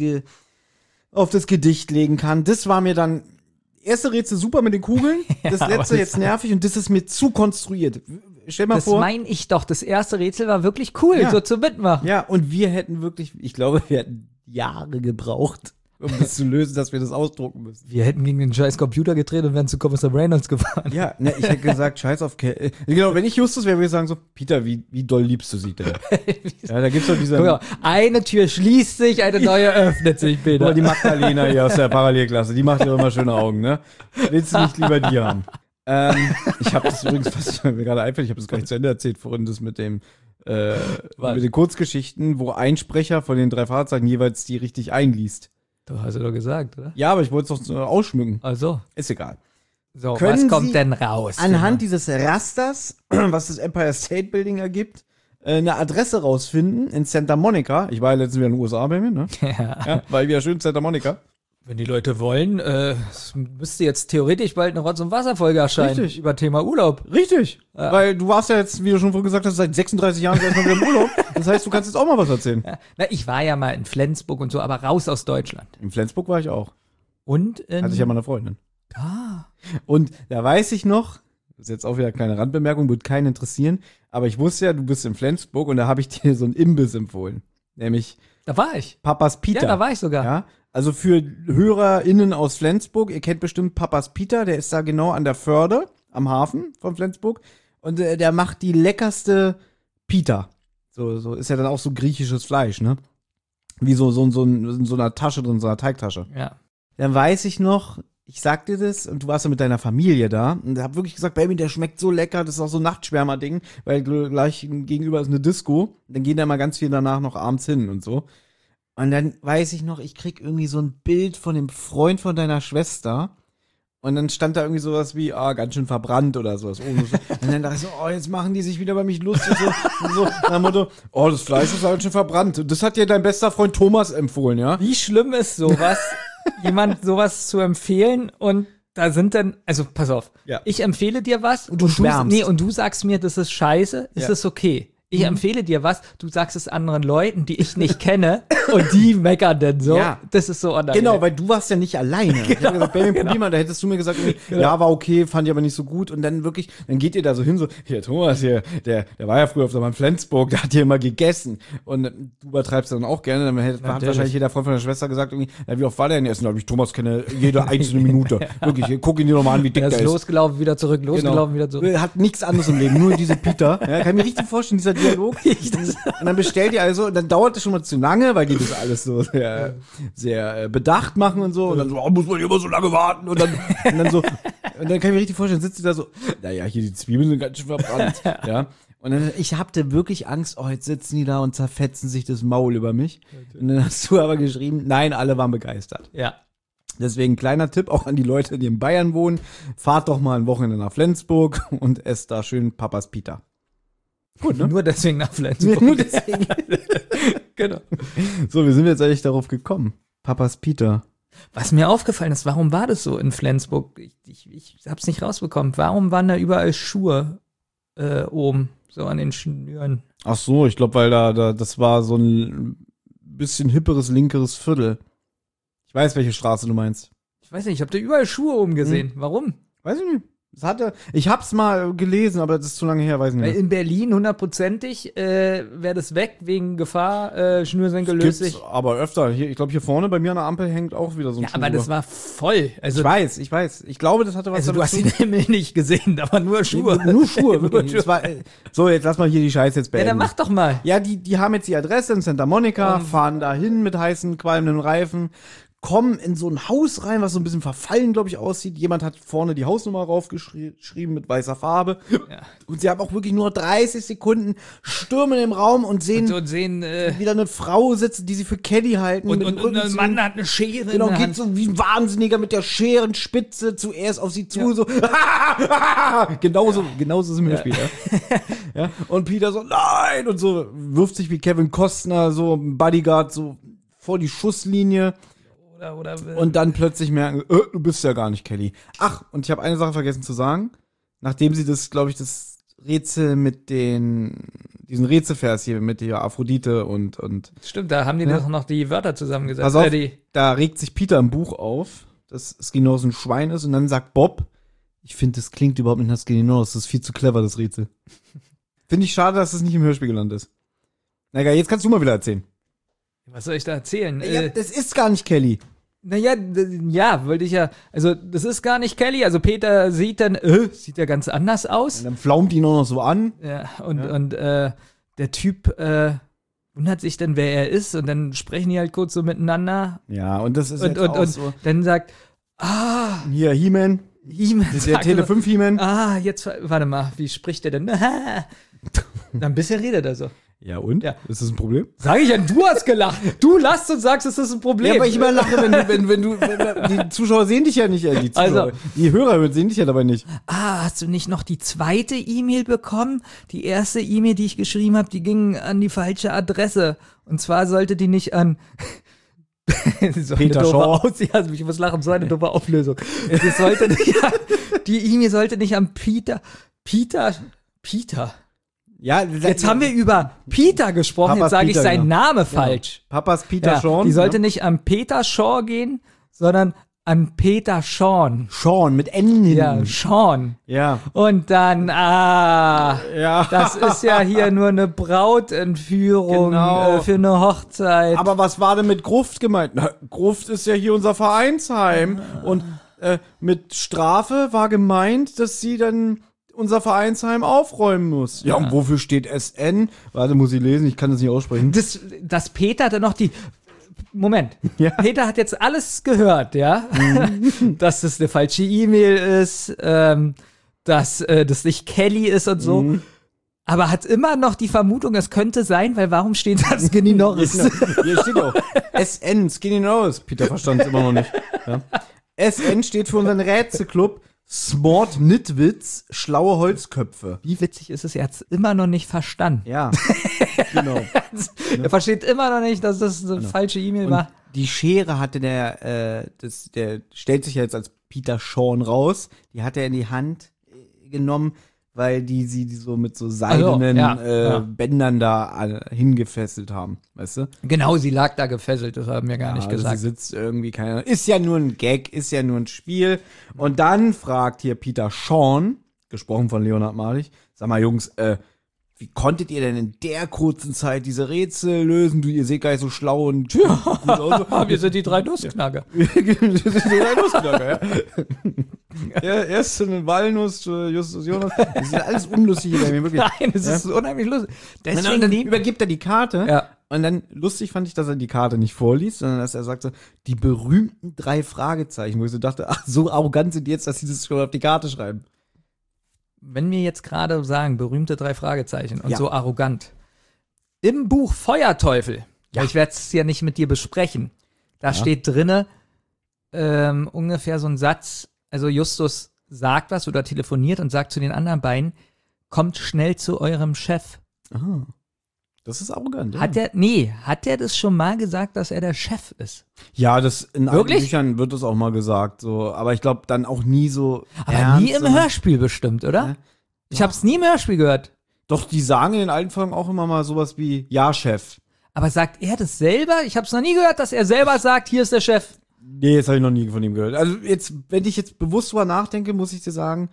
Gedicht legen kann. Das war mir dann erste Rätsel super mit den Kugeln, das letzte jetzt nervig und das ist mir zu konstruiert. Stell mal vor. Das meine ich doch. Das erste Rätsel war wirklich cool, so zu mitmachen. Ja, und wir hätten wirklich, ich glaube, wir hätten Jahre gebraucht, um das zu lösen, dass wir das ausdrucken müssen. Wir hätten gegen den scheiß Computer gedreht und wären zu Kommissar Reynolds gefahren. Ja, ne, ich hätte gesagt, scheiß auf genau, wenn ich Justus wäre, würde ich sagen so, Peter, wie doll liebst du sie denn? Ja, da gibt's doch diese... Guck mal, eine Tür schließt sich, eine neue öffnet sich, Peter. Guck mal, die Magdalena hier aus der Parallelklasse, die macht ja immer schöne Augen, ne? Willst du nicht lieber die haben? Ich habe das übrigens, was mir gerade einfällt, ich habe das gar nicht zu Ende erzählt vorhin, das mit dem mit den Kurzgeschichten, wo ein Sprecher von den 3 Fahrzeugen jeweils die richtig einliest. Du hast ja doch gesagt, oder? Ja, aber ich wollte es doch ausschmücken. Also. Ist egal. So, Können was kommt Sie denn raus? Anhand dieses Rasters, was das Empire State Building ergibt, eine Adresse rausfinden in Santa Monica. Ich war ja letztens wieder in den USA bei mir, ne? Ja, war wieder schön in Santa Monica. Wenn die Leute wollen, es müsste jetzt theoretisch bald eine Rotz- und Wasserfolge erscheinen. Richtig. Über Thema Urlaub. Richtig. Ja. Weil du warst ja jetzt, wie du schon vorhin gesagt hast, seit 36 Jahren erstmal wieder im Urlaub. Das heißt, du kannst jetzt auch mal was erzählen. Ja. Na, ich war ja mal in Flensburg und so, aber raus aus Deutschland. In Flensburg war ich auch. Und in... Hatte ich ja mal eine Freundin. Ah. Und da weiß ich noch, das ist jetzt auch wieder eine kleine Randbemerkung, wird keinen interessieren, aber ich wusste ja, du bist in Flensburg und da habe ich dir so einen Imbiss empfohlen. Nämlich Da war ich. Papas Pita. Ja, da war ich sogar. Ja, also für HörerInnen aus Flensburg, ihr kennt bestimmt Papas Pita, der ist da genau an der Förde, am Hafen von Flensburg. Und der macht die leckerste Pita. So ist ja dann auch so griechisches Fleisch, ne? Wie so in so einer Tasche drin, so einer Teigtasche. Ja. Dann weiß ich noch, ich sag dir das, und du warst ja mit deiner Familie da, und hab wirklich gesagt, Baby, der schmeckt so lecker, das ist auch so ein Nachtschwärmer-Ding, weil gleich gegenüber ist eine Disco, dann gehen da mal ganz viel danach noch abends hin und so. Und dann weiß ich noch, ich krieg irgendwie so ein Bild von dem Freund von deiner Schwester, und dann stand da irgendwie sowas wie, ganz schön verbrannt oder sowas. Und dann dachte ich so, jetzt machen die sich wieder bei mich lustig. So nach dem Motto, das Fleisch ist ganz schön verbrannt. Und das hat dir dein bester Freund Thomas empfohlen, ja? Wie schlimm ist sowas, jemand sowas zu empfehlen und da sind dann, also pass auf, Ja. ich empfehle dir was Und du schwärmst. und du sagst mir, das ist scheiße, ist es okay. Ich empfehle dir was, du sagst es anderen Leuten, die ich nicht kenne und die meckern dann so. Ja. Das ist so unangenehm. Genau, weil du warst ja nicht alleine. Ich hab gesagt, Baby, probier mal. Da hättest du mir gesagt, ja, war okay, fand ich aber nicht so gut. Und dann wirklich, dann geht ihr da so hin, so, hier, Thomas, hier, der war ja früher auf der Bahn Flensburg, der hat hier immer gegessen. Und du übertreibst dann auch gerne. Dann hat wahrscheinlich jeder Freund von der Schwester gesagt, irgendwie, wie oft war der denn essen? Ich Thomas kenne jede einzelne Minute. Wirklich, guck ihn dir nochmal an, wie dick Er der ist ist. losgelaufen, wieder zurück, losgelaufen, wieder zurück. Hat nichts anderes im Leben, nur diese Pita. Ja, kann ich mir richtig vorstellen, dieser Dialog. Und dann bestellt ihr also, und dann dauert es schon mal zu lange, weil die das alles so sehr bedacht machen und so. Und dann so, muss man immer so lange warten. Und dann so, und dann kann ich mir richtig vorstellen, sitzt du da so, naja, hier die Zwiebeln sind ganz schön verbrannt. Ja. Und dann, ich hatte wirklich Angst, jetzt sitzen die da und zerfetzen sich das Maul über mich. Und dann hast du aber geschrieben, nein, alle waren begeistert. Ja. Deswegen kleiner Tipp auch an die Leute, die in Bayern wohnen. Fahrt doch mal ein Wochenende nach Flensburg und esst da schön Papas Pita. Gut, ne? Nur deswegen nach Flensburg. Nur deswegen. Genau. So, wie sind wir jetzt eigentlich darauf gekommen? Papas Pita. Was mir aufgefallen ist, warum war das so in Flensburg? Ich hab's nicht rausbekommen. Warum waren da überall Schuhe oben, so an den Schnüren? Ach so, ich glaube, weil da das war so ein bisschen hipperes, linkeres Viertel. Ich weiß, welche Straße du meinst. Ich weiß nicht, ich habe da überall Schuhe oben gesehen. Warum? Weiß ich nicht. Ich hab's mal gelesen, aber das ist zu lange her, weiß ich nicht Weil mehr. in Berlin 100%ig wäre das weg wegen Gefahr, Schnürsenkel löst sich. Gibt's aber öfter. Ich glaube, hier vorne bei mir an der Ampel hängt auch wieder so ein Ja, Schuh aber das drüber. war voll. Also, Ich weiß. Ich glaube, das hatte was also du hast den Himmel nicht gesehen, aber nur Schuhe. Nur Schuhe, Nur wirklich. Schuhe. Das war, so, jetzt lass mal hier die Scheiße jetzt Ja, beenden. dann mach doch mal. Ja, die haben jetzt die Adresse in Santa Monica, fahren da hin mit heißen, qualmenden Reifen, kommen in so ein Haus rein, was so ein bisschen verfallen, glaube ich, aussieht. Jemand hat vorne die Hausnummer raufgeschrieben mit weißer Farbe. Ja. Und sie haben auch wirklich nur 30 Sekunden, stürmen im Raum und sehen Und sehen, wieder eine Frau sitzen, die sie für Caddy halten. und mit dem Rücken ein zu- Mann hat eine Schere Genau, in der geht Hand. so wie ein Wahnsinniger mit der Scherenspitze zuerst auf sie zu, so. genauso sind wir gespielt, ja. Ja. Und Peter so, nein! Und so wirft sich wie Kevin Costner, so ein Bodyguard, so vor die Schusslinie. Oder Und dann plötzlich merken, du bist ja gar nicht Kelly. Ach, und ich habe eine Sache vergessen zu sagen. Nachdem sie das, glaube ich, das Rätsel mit diesen Rätselvers hier mit der Aphrodite und stimmt, da haben die doch noch die Wörter zusammengesetzt. Pass auf, Die, da regt sich Peter im Buch auf, dass Skinos ein Schwein ist und dann sagt Bob, ich finde, das klingt überhaupt nicht nach Skinos, das ist viel zu clever, das Rätsel. Finde ich schade, dass das nicht im Hörspiel gelandet ist. Na egal, jetzt kannst du mal wieder erzählen. was soll ich da erzählen? Ja, das ist gar nicht Kelly. Naja, ja, wollte ich ja, also das ist gar nicht Kelly, also Peter sieht dann, sieht ja ganz anders aus. Und dann flaumt ihn auch noch so an. Ja, und der Typ wundert sich dann, wer er ist, und dann sprechen die halt kurz so miteinander Ja, und das ist und, jetzt auch und so. dann sagt, Hier, He-Man, He-Man der sagt Tele so, 5 He-Man. jetzt, warte mal, wie spricht der denn? Dann ein bisschen redet er so. Ja, und? Ja. Ist das ein Problem? Sag ich ja, du hast gelacht. Du lachst und sagst, es ist ein Problem. Ja, aber ich immer lache, wenn die Zuschauer sehen dich ja nicht, die Zuschauer. Also- Die Hörer sehen dich ja dabei nicht. Hast du nicht noch die zweite E-Mail bekommen? Die erste E-Mail, die ich geschrieben habe, die ging an die falsche Adresse. Und zwar sollte die nicht an so Peter eine Shaw. doofe ja, ich muss lachen, so eine doofe Auflösung. Das sollte nicht, die E-Mail sollte nicht an Peter. Ja, Jetzt haben wir über Peter gesprochen, Papas jetzt sage ich Peter, seinen genau. Namen falsch. Papas Peter Ja, Sean. die sollte nicht an Peter Shaw gehen, sondern an Peter Sean. Sean mit N hin. Ja, Sean. Ja. Und dann, Ja. das ist ja hier nur eine Brautentführung Genau. für eine Hochzeit. Aber was war denn mit Gruft gemeint? Na, Gruft ist ja hier unser Vereinsheim. Und mit Strafe war gemeint, dass sie dann unser Vereinsheim aufräumen muss. Ja, und wofür steht SN? Warte, muss ich lesen, ich kann das nicht aussprechen. dass Peter dann noch Moment. Ja. Peter hat jetzt alles gehört, ja? Dass das eine falsche E-Mail ist, dass das nicht Kelly ist und so. Aber hat immer noch die Vermutung, es könnte sein, weil warum steht da Skinny Norris? Hier steht auch SN, Skinny Norris. Peter verstand es immer noch nicht. Ja. SN steht für unseren Rätselclub Smart Nitwitz, schlaue Holzköpfe. Wie witzig ist es, er hat es immer noch nicht verstanden. Ja, genau. Er versteht immer noch nicht, dass das eine falsche E-Mail Und war. die Schere hatte der stellt sich ja jetzt als Peter Sean raus. Die hat er in die Hand genommen, weil die so mit so seidenen ja. Bändern da hingefesselt haben, weißt du? Genau, sie lag da gefesselt, das haben wir gar nicht gesagt. Sie sitzt irgendwie, keine Ahnung. Ist ja nur ein Gag, ist ja nur ein Spiel. Und dann fragt hier Peter Sean, gesprochen von Leonhard Malich, sag mal Jungs, wie konntet ihr denn in der kurzen Zeit diese Rätsel lösen? Du, ihr seht gar nicht so schlau und gut aus. Wir sind die 3 Nussknacker. Ja, erst eine Walnuss, Justus Jonas. Das ist alles unlustig hier bei mir, wirklich. Nein, es ist unheimlich lustig. Und Deswegen dann übergibt er die Karte. Ja. Und dann lustig fand ich, dass er die Karte nicht vorliest, sondern dass er sagte, die berühmten 3 Fragezeichen, wo ich so dachte, ach, so arrogant sind die jetzt, dass sie das schon auf die Karte schreiben. Wenn wir jetzt gerade sagen, berühmte 3 Fragezeichen und Ja. so arrogant. Im Buch Feuerteufel, weil ich werde es ja nicht mit dir besprechen, da steht drinne ungefähr so ein Satz, also Justus sagt was oder telefoniert und sagt zu den anderen beiden, kommt schnell zu eurem Chef. Ah. Das ist arrogant. Hat der das schon mal gesagt, dass er der Chef ist? Ja, das in alten Wirklich? Büchern wird das auch mal gesagt, so, aber ich glaube dann auch nie so Aber ernst, nie im sondern- Hörspiel bestimmt, oder? Ja. Ich habe es nie im Hörspiel gehört. Doch, die sagen in den alten Folgen auch immer mal sowas wie, ja, Chef. Aber sagt er das selber? Ich habe es noch nie gehört, dass er selber sagt, hier ist der Chef. Nee, das habe ich noch nie von ihm gehört. Also jetzt, wenn ich jetzt bewusst drüber nachdenke, muss ich dir sagen,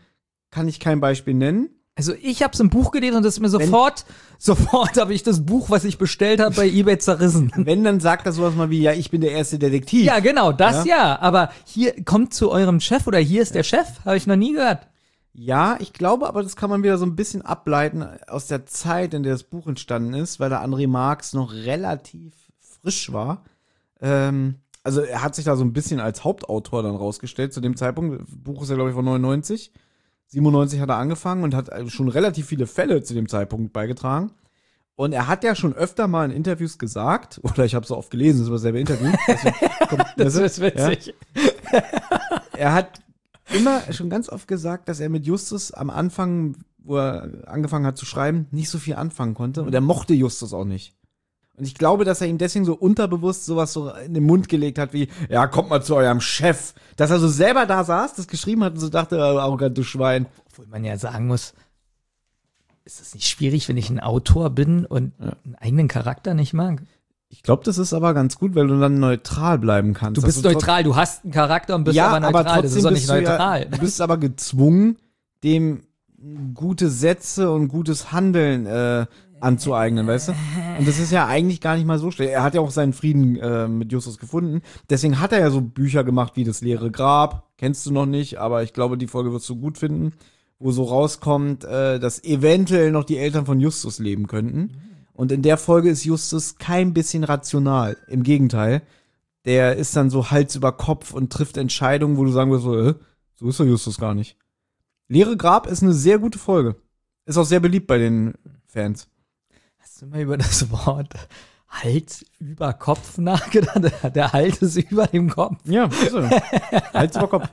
kann ich kein Beispiel nennen. Also ich habe es im Buch gelesen und das ist mir sofort habe ich das Buch, was ich bestellt habe, bei eBay zerrissen. Wenn, dann sagt er sowas mal wie, ja, ich bin der erste Detektiv. Ja, genau, das ja. Aber hier kommt zu eurem Chef oder hier ist der Chef, habe ich noch nie gehört. Ja, ich glaube, aber das kann man wieder so ein bisschen ableiten aus der Zeit, in der das Buch entstanden ist, weil der André Marx noch relativ frisch war. Also er hat sich da so ein bisschen als Hauptautor dann rausgestellt zu dem Zeitpunkt. Das Buch ist ja, glaube ich, von 99. 97 hat er angefangen und hat schon relativ viele Fälle zu dem Zeitpunkt beigetragen. Und er hat ja schon öfter mal in Interviews gesagt, oder ich habe es so oft gelesen, das war dasselbe Interview. Das ist witzig. Ja? Er hat immer schon ganz oft gesagt, dass er mit Justus am Anfang, wo er angefangen hat zu schreiben, nicht so viel anfangen konnte. Und er mochte Justus auch nicht. Und ich glaube, dass er ihm deswegen so unterbewusst sowas so in den Mund gelegt hat wie, ja, kommt mal zu eurem Chef. Dass er so selber da saß, das geschrieben hat und so dachte, arrogant, du Schwein. Obwohl man ja sagen muss, ist es nicht schwierig, wenn ich ein Autor bin und einen eigenen Charakter nicht mag? Ich glaube, das ist aber ganz gut, weil du dann neutral bleiben kannst. Du bist neutral, du hast einen Charakter und bist aber neutral. Aber das ist doch nicht neutral. Du bist aber gezwungen, dem gute Sätze und gutes Handeln anzueignen, weißt du? Und das ist ja eigentlich gar nicht mal so schlecht. Er hat ja auch seinen Frieden mit Justus gefunden. Deswegen hat er ja so Bücher gemacht wie Das leere Grab. Kennst du noch nicht, aber ich glaube, die Folge wirst du gut finden, wo so rauskommt, dass eventuell noch die Eltern von Justus leben könnten. Und in der Folge ist Justus kein bisschen rational. Im Gegenteil. Der ist dann so Hals über Kopf und trifft Entscheidungen, wo du sagen wirst, so ist der Justus gar nicht. Leere Grab ist eine sehr gute Folge. Ist auch sehr beliebt bei den Fans. Hast du mal über das Wort Hals über Kopf nachgedacht? Der Hals ist über dem Kopf. Ja, so. Hals über Kopf.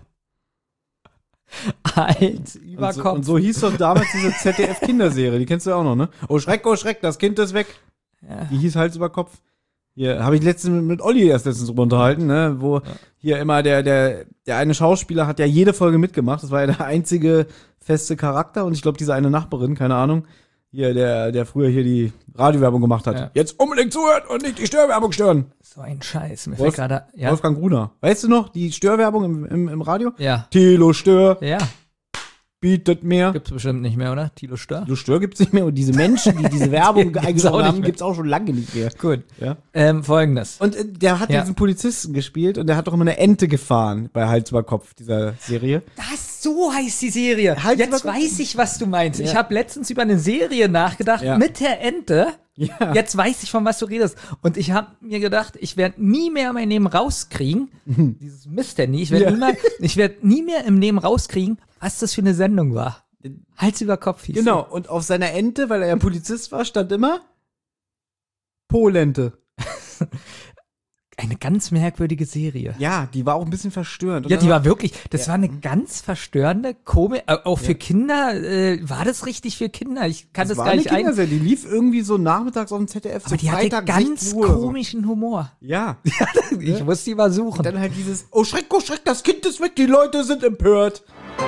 Hals über Kopf. Und so hieß doch damals diese ZDF-Kinderserie, die kennst du ja auch noch, ne? Oh Schreck, das Kind ist weg. Ja. Die hieß Hals über Kopf. Hier, habe ich letztens mit Olli letztens drüber unterhalten, ne? Wo hier immer der eine Schauspieler hat ja jede Folge mitgemacht. Das war ja der einzige feste Charakter und ich glaube, diese eine Nachbarin, keine Ahnung, hier, der früher hier die Radiowerbung gemacht hat. Ja. Jetzt unbedingt zuhören und nicht die Störwerbung stören. So ein Scheiß. Mir fällt gerade, ja. Wolfgang Gruner. Weißt du noch, die Störwerbung im Radio? Ja. Thilo Stör Ja. bietet mehr. Gibt's bestimmt nicht mehr, oder? Thilo Stör? Thilo Stör gibt's nicht mehr und diese Menschen, die diese Werbung Gibt's auch eingesprochen nicht haben, mehr. gibt's auch schon lange nicht mehr. Gut. Ja. Folgendes. Und der hat diesen Polizisten gespielt und der hat doch immer eine Ente gefahren bei Hals über Kopf, dieser Serie. Das, so heißt die Serie. Hals Jetzt über Kopf. weiß ich, was du meinst. Ja. Ich habe letztens über eine Serie nachgedacht mit der Ente. Ja. Jetzt weiß ich, von was du redest. Und ich habe mir gedacht, ich werde nie mehr mein Leben rauskriegen, dieses Mist-Handy, ich werde nie mehr im Leben rauskriegen, was das für eine Sendung war. Hals über Kopf hieß Genau, und auf seiner Ente, weil er ja Polizist war, stand immer Polente. Eine ganz merkwürdige Serie. Ja, die war auch ein bisschen verstörend. Und Ja, dann die war wirklich, das war eine ganz verstörende Komik, auch für Kinder, war das richtig für Kinder? Ich kann das war gar eine nicht ein. Kinderserie, die lief irgendwie so nachmittags auf dem ZDF, Aber so die hatte Freitag ganz 16 Uhr oder so. komischen Humor. Ja. Ich muss die mal suchen. Und dann halt dieses, oh Schreck, das Kind ist weg, die Leute sind empört.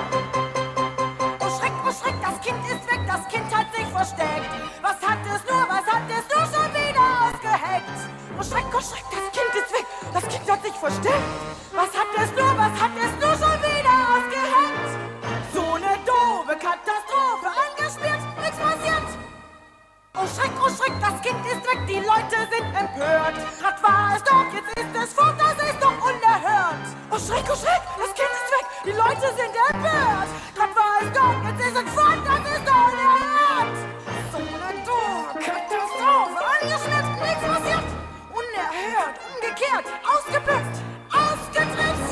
Oh Schreck, das Kind ist weg, das Kind hat sich versteckt. Was hat es nur schon wieder ausgeheckt? Oh Schreck, das Kind ist weg, das Kind hat sich versteckt. Was hat es nur schon wieder ausgeheckt? So eine doofe Katastrophe angespielt, nichts passiert. Oh Schreck, das Kind ist weg, die Leute sind empört. Grad war es doch, jetzt ist es fort, das ist doch unerhört. Oh Schreck, das Kind ist weg, die Leute sind empört. Grad war es doch, jetzt ist es fort, das ist doch unerhört. So eine doofe Katastrophe angeschnitten, nichts passiert. Unerhört, umgekehrt, ausgebüxt, ausgetrickst.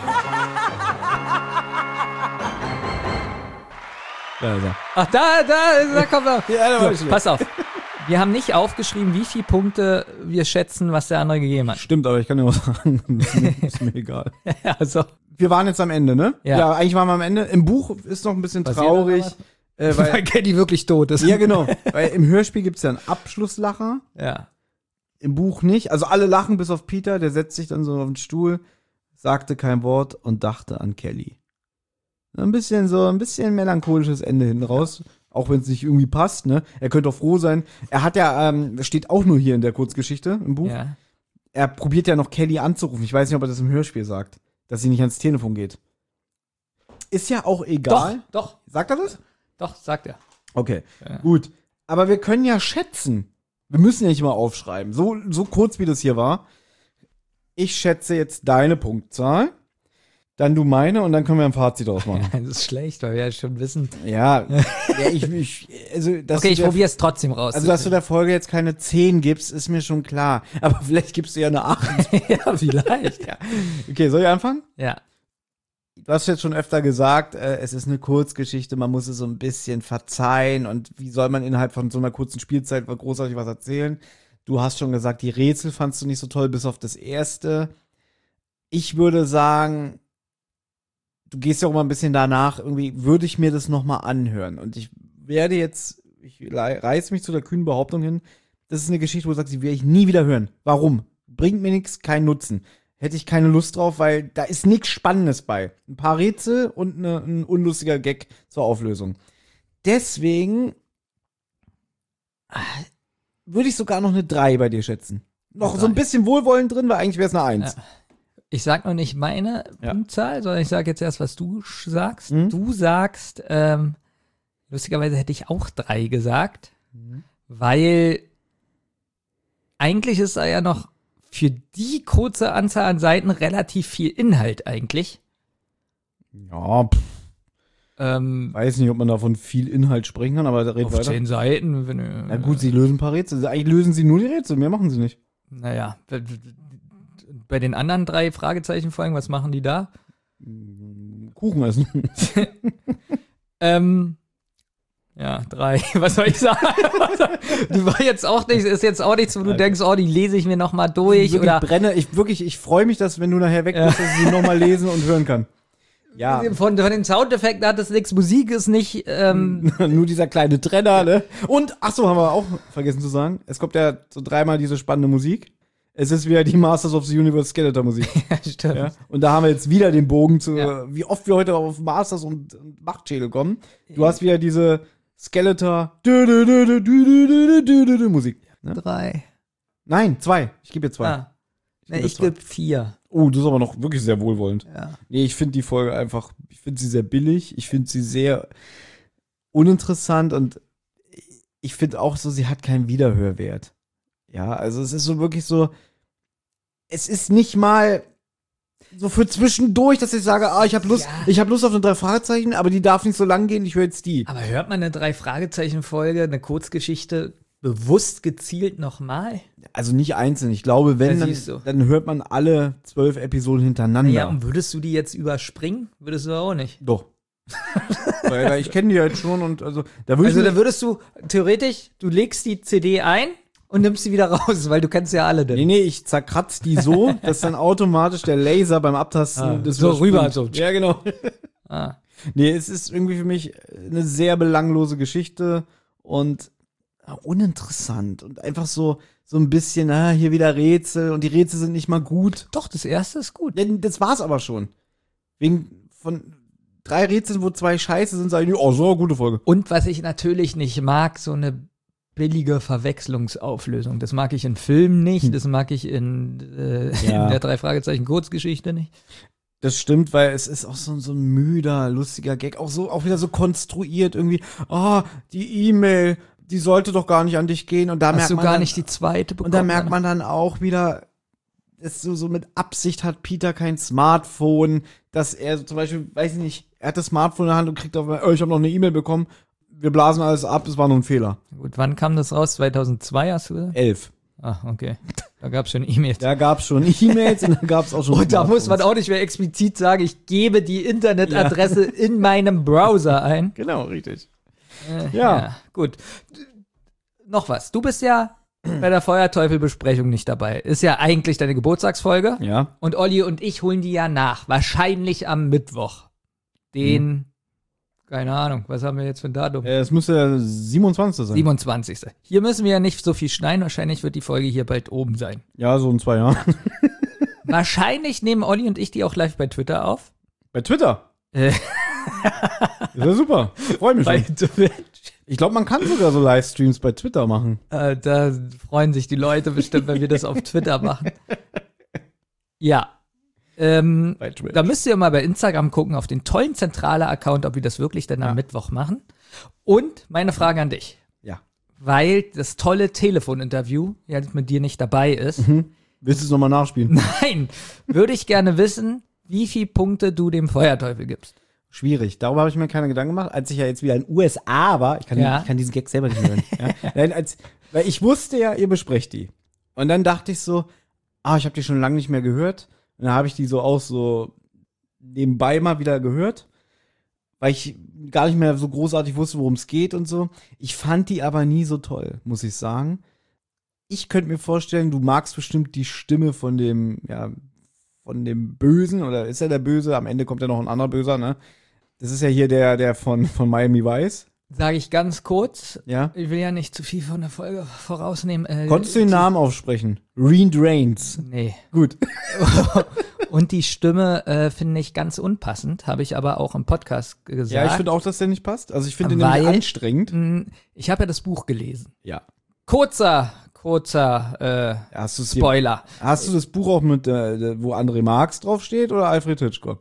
Ach, da kommt er. Ja, da war ich So, pass auf. Wir haben nicht aufgeschrieben, wie viele Punkte wir schätzen, was der andere gegeben hat. Stimmt, aber ich kann dir auch sagen, ist mir egal. Also, Wir waren jetzt am Ende, ne? Ja. Eigentlich waren wir am Ende. Im Buch ist noch ein bisschen Passiert traurig. noch Weil Kenny wirklich tot ist. ja, genau. Weil im Hörspiel gibt's ja einen Abschlusslacher. Ja. Im Buch nicht. Also alle lachen bis auf Peter, der setzt sich dann so auf den Stuhl, sagte kein Wort und dachte an Kelly. Ein bisschen melancholisches Ende hinten raus. Auch wenn es nicht irgendwie passt, ne? Er könnte auch froh sein. Er hat ja, das steht auch nur hier in der Kurzgeschichte im Buch. Ja. Er probiert ja noch Kelly anzurufen. Ich weiß nicht, ob er das im Hörspiel sagt, dass sie nicht ans Telefon geht. Ist ja auch egal. Doch. Sagt er das? Doch, sagt er. Okay, gut. Aber wir können ja schätzen. Wir müssen ja nicht mal aufschreiben. So kurz, wie das hier war. Ich schätze jetzt deine Punktzahl, dann du meine und dann können wir ein Fazit draus machen. Das ist schlecht, weil wir ja schon wissen. Ja, ich probiere es trotzdem raus. Also, dass du der Folge jetzt keine 10 gibst, ist mir schon klar. Aber vielleicht gibst du ja eine 8. Ja, vielleicht. Ja. Okay, soll ich anfangen? Ja. Du hast jetzt schon öfter gesagt, es ist eine Kurzgeschichte, man muss es so ein bisschen verzeihen und wie soll man innerhalb von so einer kurzen Spielzeit großartig was erzählen? Du hast schon gesagt, die Rätsel fandst du nicht so toll, bis auf das erste. Ich würde sagen, du gehst ja auch mal ein bisschen danach, irgendwie würde ich mir das nochmal anhören. Und ich reiß mich zu der kühnen Behauptung hin, das ist eine Geschichte, wo du sagst, die werde ich nie wieder hören. Warum? Bringt mir nichts, keinen Nutzen. Hätte ich keine Lust drauf, weil da ist nichts Spannendes bei. Ein paar Rätsel und ein unlustiger Gag zur Auflösung. Deswegen würde ich sogar noch eine 3 bei dir schätzen. Noch so ein bisschen Wohlwollen drin, weil eigentlich wäre es eine 1. Ja. Ich sag noch nicht meine Punktzahl, sondern ich sage jetzt erst, was du sagst. Du sagst, lustigerweise hätte ich auch 3 gesagt, weil eigentlich ist da ja noch für die kurze Anzahl an Seiten relativ viel Inhalt eigentlich. Ja, weiß nicht, ob man davon viel Inhalt sprechen kann, aber da reden wir auf 10 Seiten. Na gut, sie lösen ein paar Rätsel. Eigentlich lösen sie nur die Rätsel, mehr machen sie nicht. Naja, bei den anderen 3 Fragezeichenfolgen, was machen die da? Kuchen essen. Ja, 3. Was soll ich sagen? Du war jetzt auch nicht, ist jetzt auch nichts, wo du denkst, die lese ich mir noch mal durch oder ich freue mich, dass wenn du nachher weg bist, dass ich sie noch mal lesen und hören kann. Ja. Von den Soundeffekten hat es nichts, Musik ist nicht nur dieser kleine Trenner, ne? Und achso, haben wir auch vergessen zu sagen, es kommt ja so 3-mal diese spannende Musik. Es ist wieder die Masters of the Universe Skeletor Musik. Ja, stimmt. Ja? Und da haben wir jetzt wieder den Bogen zu, wie oft wir heute auf Masters und Machtschädel kommen. Du hast wieder diese Skeletor Musik. Ne? 3. Nein, 2. Ich gebe dir 2. Ah. Ich gebe 4. Oh, das ist aber noch wirklich sehr wohlwollend. Ja. Nee, ich finde die Folge einfach, ich finde sie sehr billig. Ich finde sie sehr uninteressant und ich finde auch so, sie hat keinen Wiederhörwert. Ja, also es ist so wirklich so, es ist nicht mal so für zwischendurch, dass ich sage, ich habe Lust auf eine 3 Fragezeichen, aber die darf nicht so lang gehen, ich höre jetzt die. Aber hört man eine 3 Fragezeichen-Folge, eine Kurzgeschichte bewusst gezielt nochmal? Also nicht einzeln. Ich glaube, wenn, dann hört man alle 12 Episoden hintereinander. Ja, und würdest du die jetzt überspringen? Würdest du auch nicht. Doch. weil ich kenne die jetzt schon und also da würdest du theoretisch, du legst die CD ein und nimmst sie wieder raus, weil du kennst ja alle. Denn. Nee, ich zerkratz die so, dass dann automatisch der Laser beim Abtasten das so rüber. So. Ja, genau. Nee, es ist irgendwie für mich eine sehr belanglose Geschichte und uninteressant und einfach so ein bisschen, hier wieder Rätsel und die Rätsel sind nicht mal gut. Doch, das erste ist gut. Ja, das war's aber schon. Wegen von 3 Rätseln, wo 2 scheiße sind, sage ich, so, gute Folge. Und was ich natürlich nicht mag, so eine billige Verwechslungsauflösung. Das mag ich in Filmen nicht, das mag ich in der 3 Fragezeichen Kurzgeschichte nicht. Das stimmt, weil es ist auch so ein müder, lustiger Gag, auch wieder so konstruiert irgendwie. Die E-Mail, die sollte doch gar nicht an dich gehen und da merkt man gar nicht die zweite bekommen. Und da merkt man dann auch wieder, dass so mit Absicht hat Peter kein Smartphone, dass er zum Beispiel, weiß ich nicht, er hat das Smartphone in der Hand und kriegt auf, ich habe noch eine E-Mail bekommen. Wir blasen alles ab, es war nur ein Fehler. Gut, wann kam das raus? 2002 hast du gesagt? 11. Okay. Da gab's schon E-Mails. Da gab's schon E-Mails und da gab's auch schon Und da muss man auch nicht mehr explizit sagen, ich gebe die Internetadresse in meinem Browser ein. Genau, richtig. Ja, gut. Noch was. Du bist ja bei der Feuerteufel-Besprechung nicht dabei. Ist ja eigentlich deine Geburtstagsfolge. Ja. Und Olli und ich holen die ja nach. Wahrscheinlich am Mittwoch. Keine Ahnung, was haben wir jetzt für ein Datum? Es müsste der 27. sein. 27. Hier müssen wir ja nicht so viel schneiden. Wahrscheinlich wird die Folge hier bald oben sein. Ja, so in 2 Jahren. Wahrscheinlich nehmen Olli und ich die auch live bei Twitter auf. Bei Twitter? Ist ja super. Freue mich schon. Ich glaube, man kann sogar so Livestreams bei Twitter machen. Da freuen sich die Leute bestimmt, wenn wir das auf Twitter machen. Ja. Da müsst ihr mal bei Instagram gucken, auf den tollen Zentrale-Account, ob wir das wirklich dann am Mittwoch machen. Und meine Frage an dich. Ja. Weil das tolle Telefoninterview jetzt mit dir nicht dabei ist. Willst du es nochmal nachspielen? Nein, würde ich gerne wissen, wie viele Punkte du dem Feuerteufel gibst. Schwierig. Darüber habe ich mir keine Gedanken gemacht. Als ich ja jetzt wieder in den USA war, ich kann diesen Gag selber nicht hören. Nein, weil ich wusste ja, ihr besprecht die. Und dann dachte ich so, ich habe die schon lange nicht mehr gehört. Und dann habe ich die so auch so nebenbei mal wieder gehört, weil ich gar nicht mehr so großartig wusste, worum es geht und so. Ich fand die aber nie so toll, muss ich sagen. Ich könnte mir vorstellen, du magst bestimmt die Stimme von dem Bösen, oder ist er der Böse? Am Ende kommt ja noch ein anderer Böser, ne? Das ist ja hier der von Miami Vice. Sage ich ganz kurz. Ja. Ich will ja nicht zu viel von der Folge vorausnehmen. Konntest du den Namen aufsprechen? Reed Rains. Nee. Gut. Und die Stimme finde ich ganz unpassend, habe ich aber auch im Podcast gesagt. Ja, ich finde auch, dass der nicht passt. Also ich finde den nämlich anstrengend. Ich habe ja das Buch gelesen. Ja. Kurzer Spoiler. Hast du das Buch auch mit, wo André Marx draufsteht oder Alfred Hitchcock?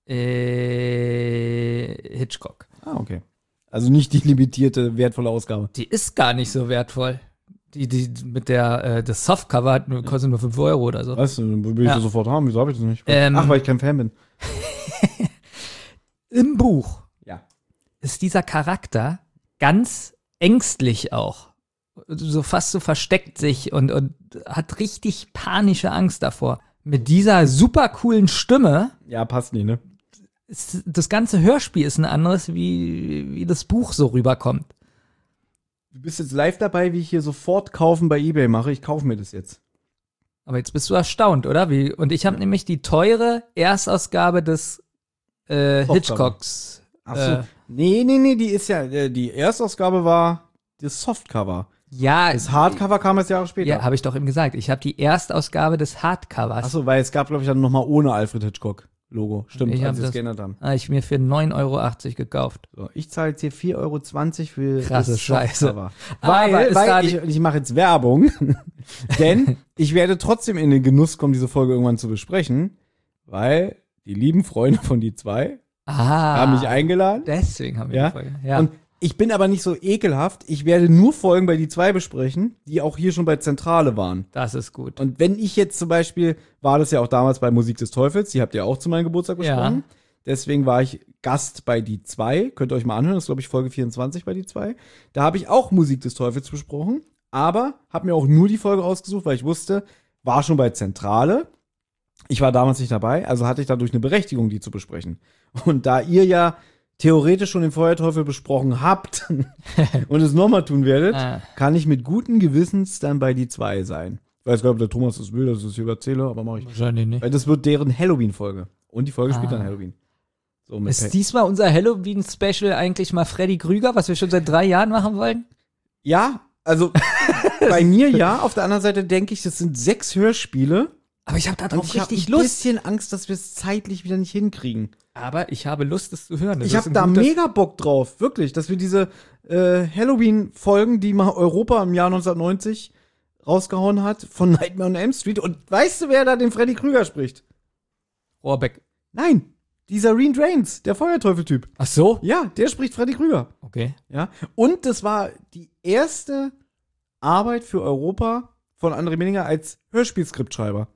Hitchcock. Ah, okay. Also nicht die limitierte, wertvolle Ausgabe. Die ist gar nicht so wertvoll. Die mit das Softcover kostet nur 5 Euro oder so. Weißt du, dann will ich das sofort haben. Wieso habe ich das nicht? Weil ich kein Fan bin. Im Buch ist dieser Charakter ganz ängstlich auch. So fast so versteckt sich und hat richtig panische Angst davor. Mit dieser super coolen Stimme. Ja, passt nicht, ne? Das ganze Hörspiel ist ein anderes, wie das Buch so rüberkommt. Du bist jetzt live dabei, wie ich hier sofort kaufen bei eBay mache. Ich kaufe mir das jetzt. Aber jetzt bist du erstaunt, oder? Und ich habe nämlich die teure Erstausgabe des Hitchcocks. Ach so. Nee, die ist ja, die Erstausgabe war das Softcover. Ja. Das Hardcover kam erst Jahre später. Ja, habe ich doch eben gesagt. Ich habe die Erstausgabe des Hardcovers. Ach so, weil es gab, glaube ich, dann nochmal ohne Alfred Hitchcock Logo. Stimmt, als sie es geändert haben. Habe ich mir für 9,80 Euro gekauft. So, ich zahle jetzt hier 4,20 Euro für krasse das Scheiße. Weil ich mache jetzt Werbung, denn ich werde trotzdem in den Genuss kommen, diese Folge irgendwann zu besprechen, weil die lieben Freunde von die zwei haben mich eingeladen. Deswegen haben wir die Folge. Ja. Und ich bin aber nicht so ekelhaft. Ich werde nur Folgen bei die zwei besprechen, die auch hier schon bei Zentrale waren. Das ist gut. Und wenn ich jetzt zum Beispiel, war das ja auch damals bei Musik des Teufels, die habt ihr auch zu meinem Geburtstag besprochen. Ja. Deswegen war ich Gast bei die zwei. Könnt ihr euch mal anhören, das ist, glaube ich, Folge 24 bei die zwei. Da habe ich auch Musik des Teufels besprochen, aber habe mir auch nur die Folge ausgesucht, weil ich wusste, war schon bei Zentrale. Ich war damals nicht dabei, also hatte ich dadurch eine Berechtigung, die zu besprechen. Und da ihr ja theoretisch schon den Feuerteufel besprochen habt und es nochmal tun werdet, kann ich mit guten Gewissens dann bei die zwei sein. Ich weiß gar nicht, ob der Thomas das will, dass ich das hier erzähle, aber mache ich. Wahrscheinlich nicht. Weil das wird deren Halloween-Folge. Und die Folge spielt dann Halloween. So, ist diesmal unser Halloween-Special eigentlich mal Freddy Krüger, was wir schon seit 3 Jahren machen wollen? Ja, also bei mir ja. Auf der anderen Seite denke ich, das sind 6 Hörspiele. Aber ich habe da drauf richtig Lust. Lust. Ich habe ein bisschen Angst, dass wir es zeitlich wieder nicht hinkriegen. Aber ich habe Lust, es zu hören. Ich habe da mega Bock drauf, wirklich, dass wir diese Halloween-Folgen, die mal Europa im Jahr 1990 rausgehauen hat, von Nightmare on Elm Street. Und weißt du, wer da den Freddy Krüger spricht? Rohrbeck. Nein, dieser Reed Rains, der Feuerteufel-Typ. Ach so? Ja, der spricht Freddy Krüger. Okay. Ja. Und das war die erste Arbeit für Europa von André Menninger als Hörspielskriptschreiber.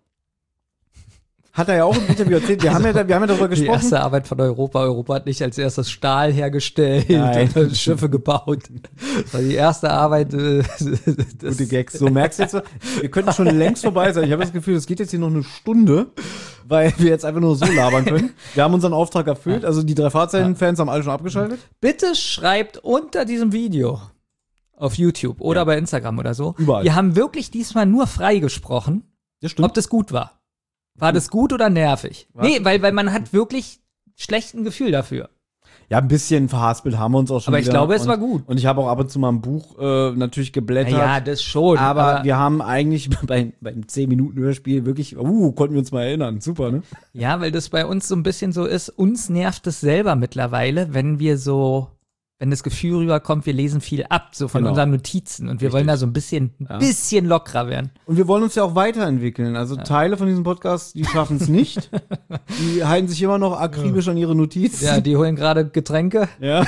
Hat er ja auch im Interview erzählt. Wir haben ja darüber gesprochen. Die erste Arbeit von Europa. Europa hat nicht als erstes Stahl hergestellt und Schiffe gebaut. Das war die erste Arbeit. Gute Gags. So, merkst du jetzt, wir könnten schon längst vorbei sein. Ich habe das Gefühl, es geht jetzt hier noch eine Stunde, weil wir jetzt einfach nur so labern können. Wir haben unseren Auftrag erfüllt. Also die 3 Fahrzeichen-Fans haben alle schon abgeschaltet. Bitte schreibt unter diesem Video auf YouTube oder bei Instagram oder so. Überall. Wir haben wirklich diesmal nur frei gesprochen, ob das gut war. War das gut oder nervig? Was? Nee, weil man hat wirklich schlecht ein Gefühl dafür. Ja, ein bisschen verhaspelt haben wir uns auch schon. Aber ich glaube, es war gut. Und ich habe auch ab und zu mal ein Buch natürlich geblättert. Ja, das schon. Aber wir haben eigentlich beim 10-Minuten-Hörspiel wirklich, konnten wir uns mal erinnern. Super, ne? Ja, weil das bei uns so ein bisschen so ist, uns nervt es selber mittlerweile, wenn wir so wenn das Gefühl rüberkommt, wir lesen viel ab, so von unseren Notizen. Und wir wollen da so ein bisschen lockerer werden. Und wir wollen uns ja auch weiterentwickeln. Also Teile von diesem Podcast, die schaffen es nicht. Die halten sich immer noch akribisch an ihre Notizen. Ja, die holen gerade Getränke. Ja.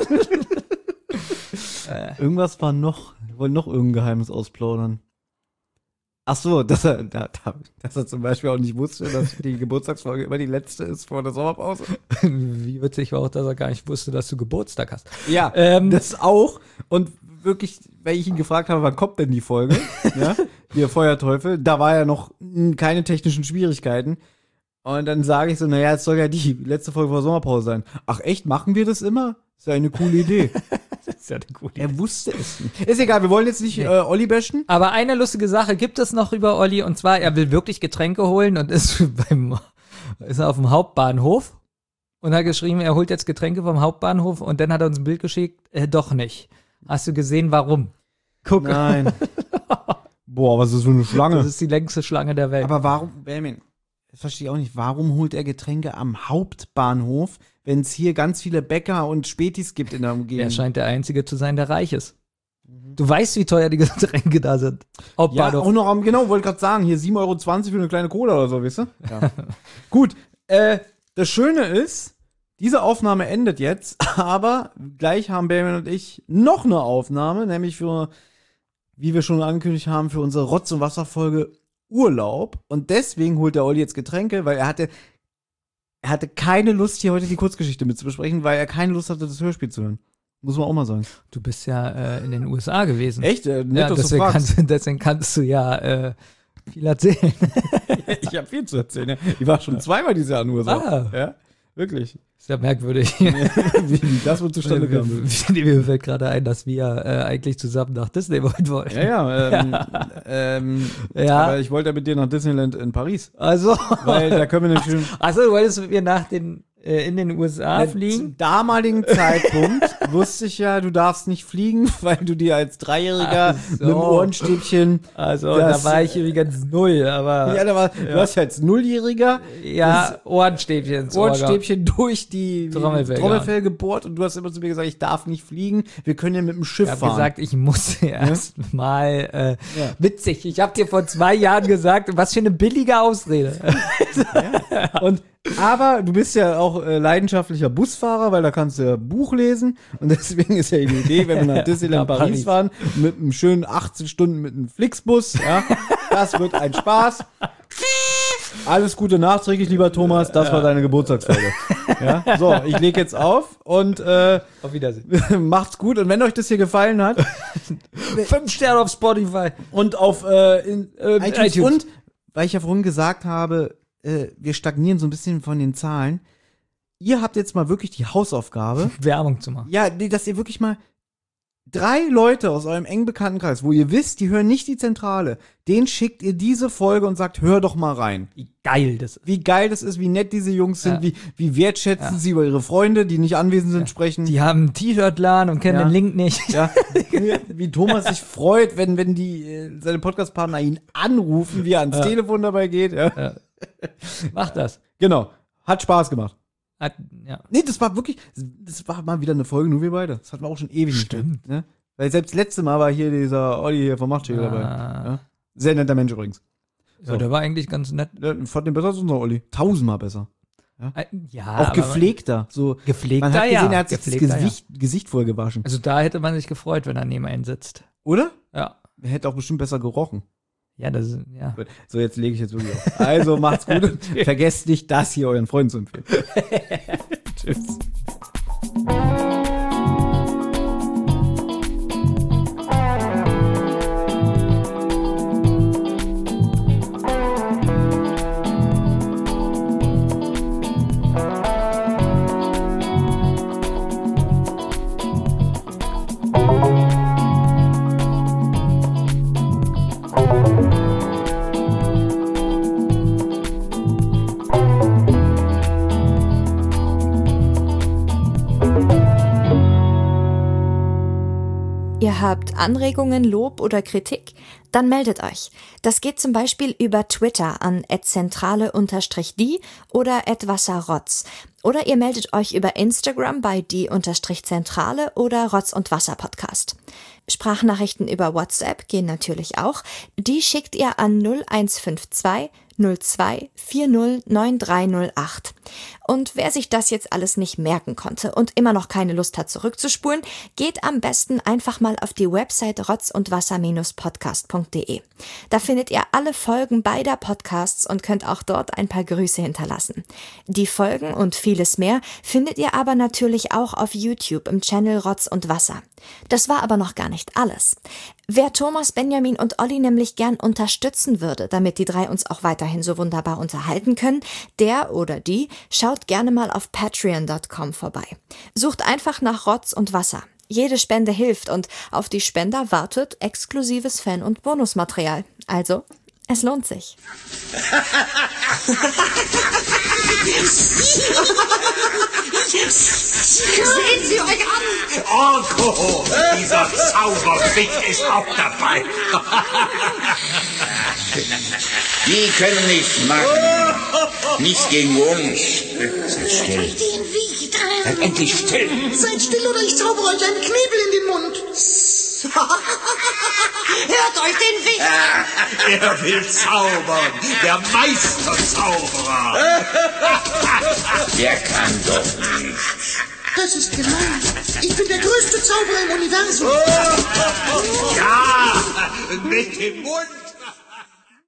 Irgendwas war noch. Wir wollen noch irgendein Geheimnis ausplaudern. Ach so, dass er zum Beispiel auch nicht wusste, dass die Geburtstagsfolge immer die letzte ist vor der Sommerpause. Wie witzig war auch, dass er gar nicht wusste, dass du Geburtstag hast. Ja, das auch. Und wirklich, weil ich ihn gefragt habe, wann kommt denn die Folge? Ja, der Feuerteufel. Da war ja noch keine technischen Schwierigkeiten. Und dann sage ich so, naja, es soll ja die letzte Folge vor der Sommerpause sein. Ach echt, machen wir das immer? Ist ja eine coole Idee. Das ist ja eine coole Idee. Er wusste es nicht. Ist egal, wir wollen jetzt nicht Olli bashen. Aber eine lustige Sache gibt es noch über Olli, und zwar, er will wirklich Getränke holen und ist auf dem Hauptbahnhof und hat geschrieben, er holt jetzt Getränke vom Hauptbahnhof, und dann hat er uns ein Bild geschickt, doch nicht. Hast du gesehen, warum? Guck. Nein. Boah, was ist das für eine Schlange? Das ist die längste Schlange der Welt. Aber warum, Benjamin, das verstehe ich auch nicht, warum holt er Getränke am Hauptbahnhof, wenn es hier ganz viele Bäcker und Spätis gibt in der Umgebung? Er scheint der Einzige zu sein, der reich ist. Du weißt, wie teuer die Getränke da sind. Ja, auch noch wollte gerade sagen, hier 7,20 € für eine kleine Cola oder so, weißt du? Ja. Gut, das Schöne ist, diese Aufnahme endet jetzt, aber gleich haben Benjamin und ich noch eine Aufnahme, nämlich für, wie wir schon angekündigt haben, für unsere Rotz- und Wasserfolge Urlaub. Und deswegen holt der Olli jetzt Getränke, weil er hatte keine Lust, hier heute die Kurzgeschichte mitzubesprechen, weil er keine Lust hatte, das Hörspiel zu hören. Muss man auch mal sagen. Du bist ja in den USA gewesen. Echt? Nett, ja, dass du fragst. Deswegen kannst du ja viel erzählen. Ich habe viel zu erzählen. Ja. Ich war schon zweimal dieses Jahr in den USA. Ja, wirklich. Ist ja merkwürdig. Wie das wohl zustande kam. Mir fällt gerade ein, dass wir eigentlich zusammen nach Disney wollten. Ja. Aber ich wollte ja mit dir nach Disneyland in Paris. Also. Weil da können wir nämlich schon. Achso, du wolltest mit mir in den USA fliegen? Zum damaligen Zeitpunkt wusste ich ja, du darfst nicht fliegen, weil du dir als Dreijähriger mit dem Ohrenstäbchen. Also, da war ich übrigens 0, aber. Ja, du warst ja als Nulljähriger. Ja, Ohrenstäbchen durch die Trommelfell gebohrt, und du hast immer zu mir gesagt, ich darf nicht fliegen, wir können ja mit dem Schiff fahren. Ich habe gesagt, ich muss erst mal, witzig, ich habe dir vor 2 Jahren gesagt, was für eine billige Ausrede. Ja. Aber du bist ja auch leidenschaftlicher Busfahrer, weil da kannst du ja Buch lesen, und deswegen ist ja die Idee, wenn wir nach Disneyland Paris fahren, mit einem schönen 18 Stunden mit einem Flixbus, ja, das wird ein Spaß. Alles Gute nachträglich, lieber Thomas, das war deine Geburtstagsfolge. Ja, so, ich lege jetzt auf und auf Wiedersehen. Macht's gut, und wenn euch das hier gefallen hat, 5 Sterne auf Spotify und auf iTunes. Und, weil ich ja vorhin gesagt habe, wir stagnieren so ein bisschen von den Zahlen. Ihr habt jetzt mal wirklich die Hausaufgabe, Werbung zu machen. Ja, dass ihr wirklich mal 3 Leute aus eurem engen Bekanntenkreis, wo ihr wisst, die hören nicht die Zentrale, denen schickt ihr diese Folge und sagt, hör doch mal rein. Wie geil das ist. Wie geil das ist, wie nett diese Jungs sind, wie wertschätzen sie über ihre Freunde, die nicht anwesend sind, sprechen. Die haben ein T-Shirt-Laden und kennen den Link nicht. Ja. Wie Thomas sich freut, wenn die seine Podcastpartner ihn anrufen, wie er ans Telefon dabei geht. Ja. Mach das. Genau. Hat Spaß gemacht. Ja. Nee, das war mal wieder eine Folge, nur wir beide. Das hatten wir auch schon ewig nicht. Stimmt. Ne? Weil selbst letzte Mal war hier dieser Olli hier vom Machtschäger dabei. Ja? Sehr netter Mensch übrigens. So. Ja, der war eigentlich ganz nett. Ich fand den besser als unser Olli. 1000-mal besser. Ja, auch gepflegter. So, gepflegter, man hat gesehen, er hat sich das Gesicht voll gewaschen. Also da hätte man sich gefreut, wenn er neben einen sitzt. Oder? Ja. Er hätte auch bestimmt besser gerochen. Ja, das ist, ja. So, jetzt lege ich jetzt wirklich auf. Also, macht's gut und vergesst nicht, das hier euren Freunden zu empfehlen. Tschüss. Ihr habt Anregungen, Lob oder Kritik? Dann meldet euch. Das geht zum Beispiel über Twitter an @zentrale_die oder @wasserrotz Oder ihr meldet euch über Instagram bei die_Zentrale oder Rotz und Wasser Podcast. Sprachnachrichten über WhatsApp gehen natürlich auch. Die schickt ihr an 0152 02 40 9308. Und wer sich das jetzt alles nicht merken konnte und immer noch keine Lust hat zurückzuspulen, geht am besten einfach mal auf die Website rotzundwasser-podcast.de. Da findet ihr alle Folgen beider Podcasts und könnt auch dort ein paar Grüße hinterlassen. Die Folgen und vieles mehr findet ihr aber natürlich auch auf YouTube im Channel Rotz und Wasser. Das war aber noch gar nicht alles. Wer Thomas, Benjamin und Olli nämlich gern unterstützen würde, damit die drei uns auch weiterhin so wunderbar unterhalten können, der oder die schaut gerne mal auf patreon.com vorbei. Sucht einfach nach Rotz und Wasser. Jede Spende hilft und auf die Spender wartet exklusives Fan- und Bonusmaterial. Also, es lohnt sich. Sehen Sie euch an! Orko, dieser Zauberfick ist auch dabei. Die können nichts machen. Nichts gegen uns. Seid still. Seid endlich still. Seid still oder ich zaubere euch einen Knebel in den Mund. Hört euch den Wicht! Er will zaubern, der Meisterzauberer. Der kann doch nicht. Das ist gemein. Ich bin der größte Zauberer im Universum. Ja, mit dem Mund.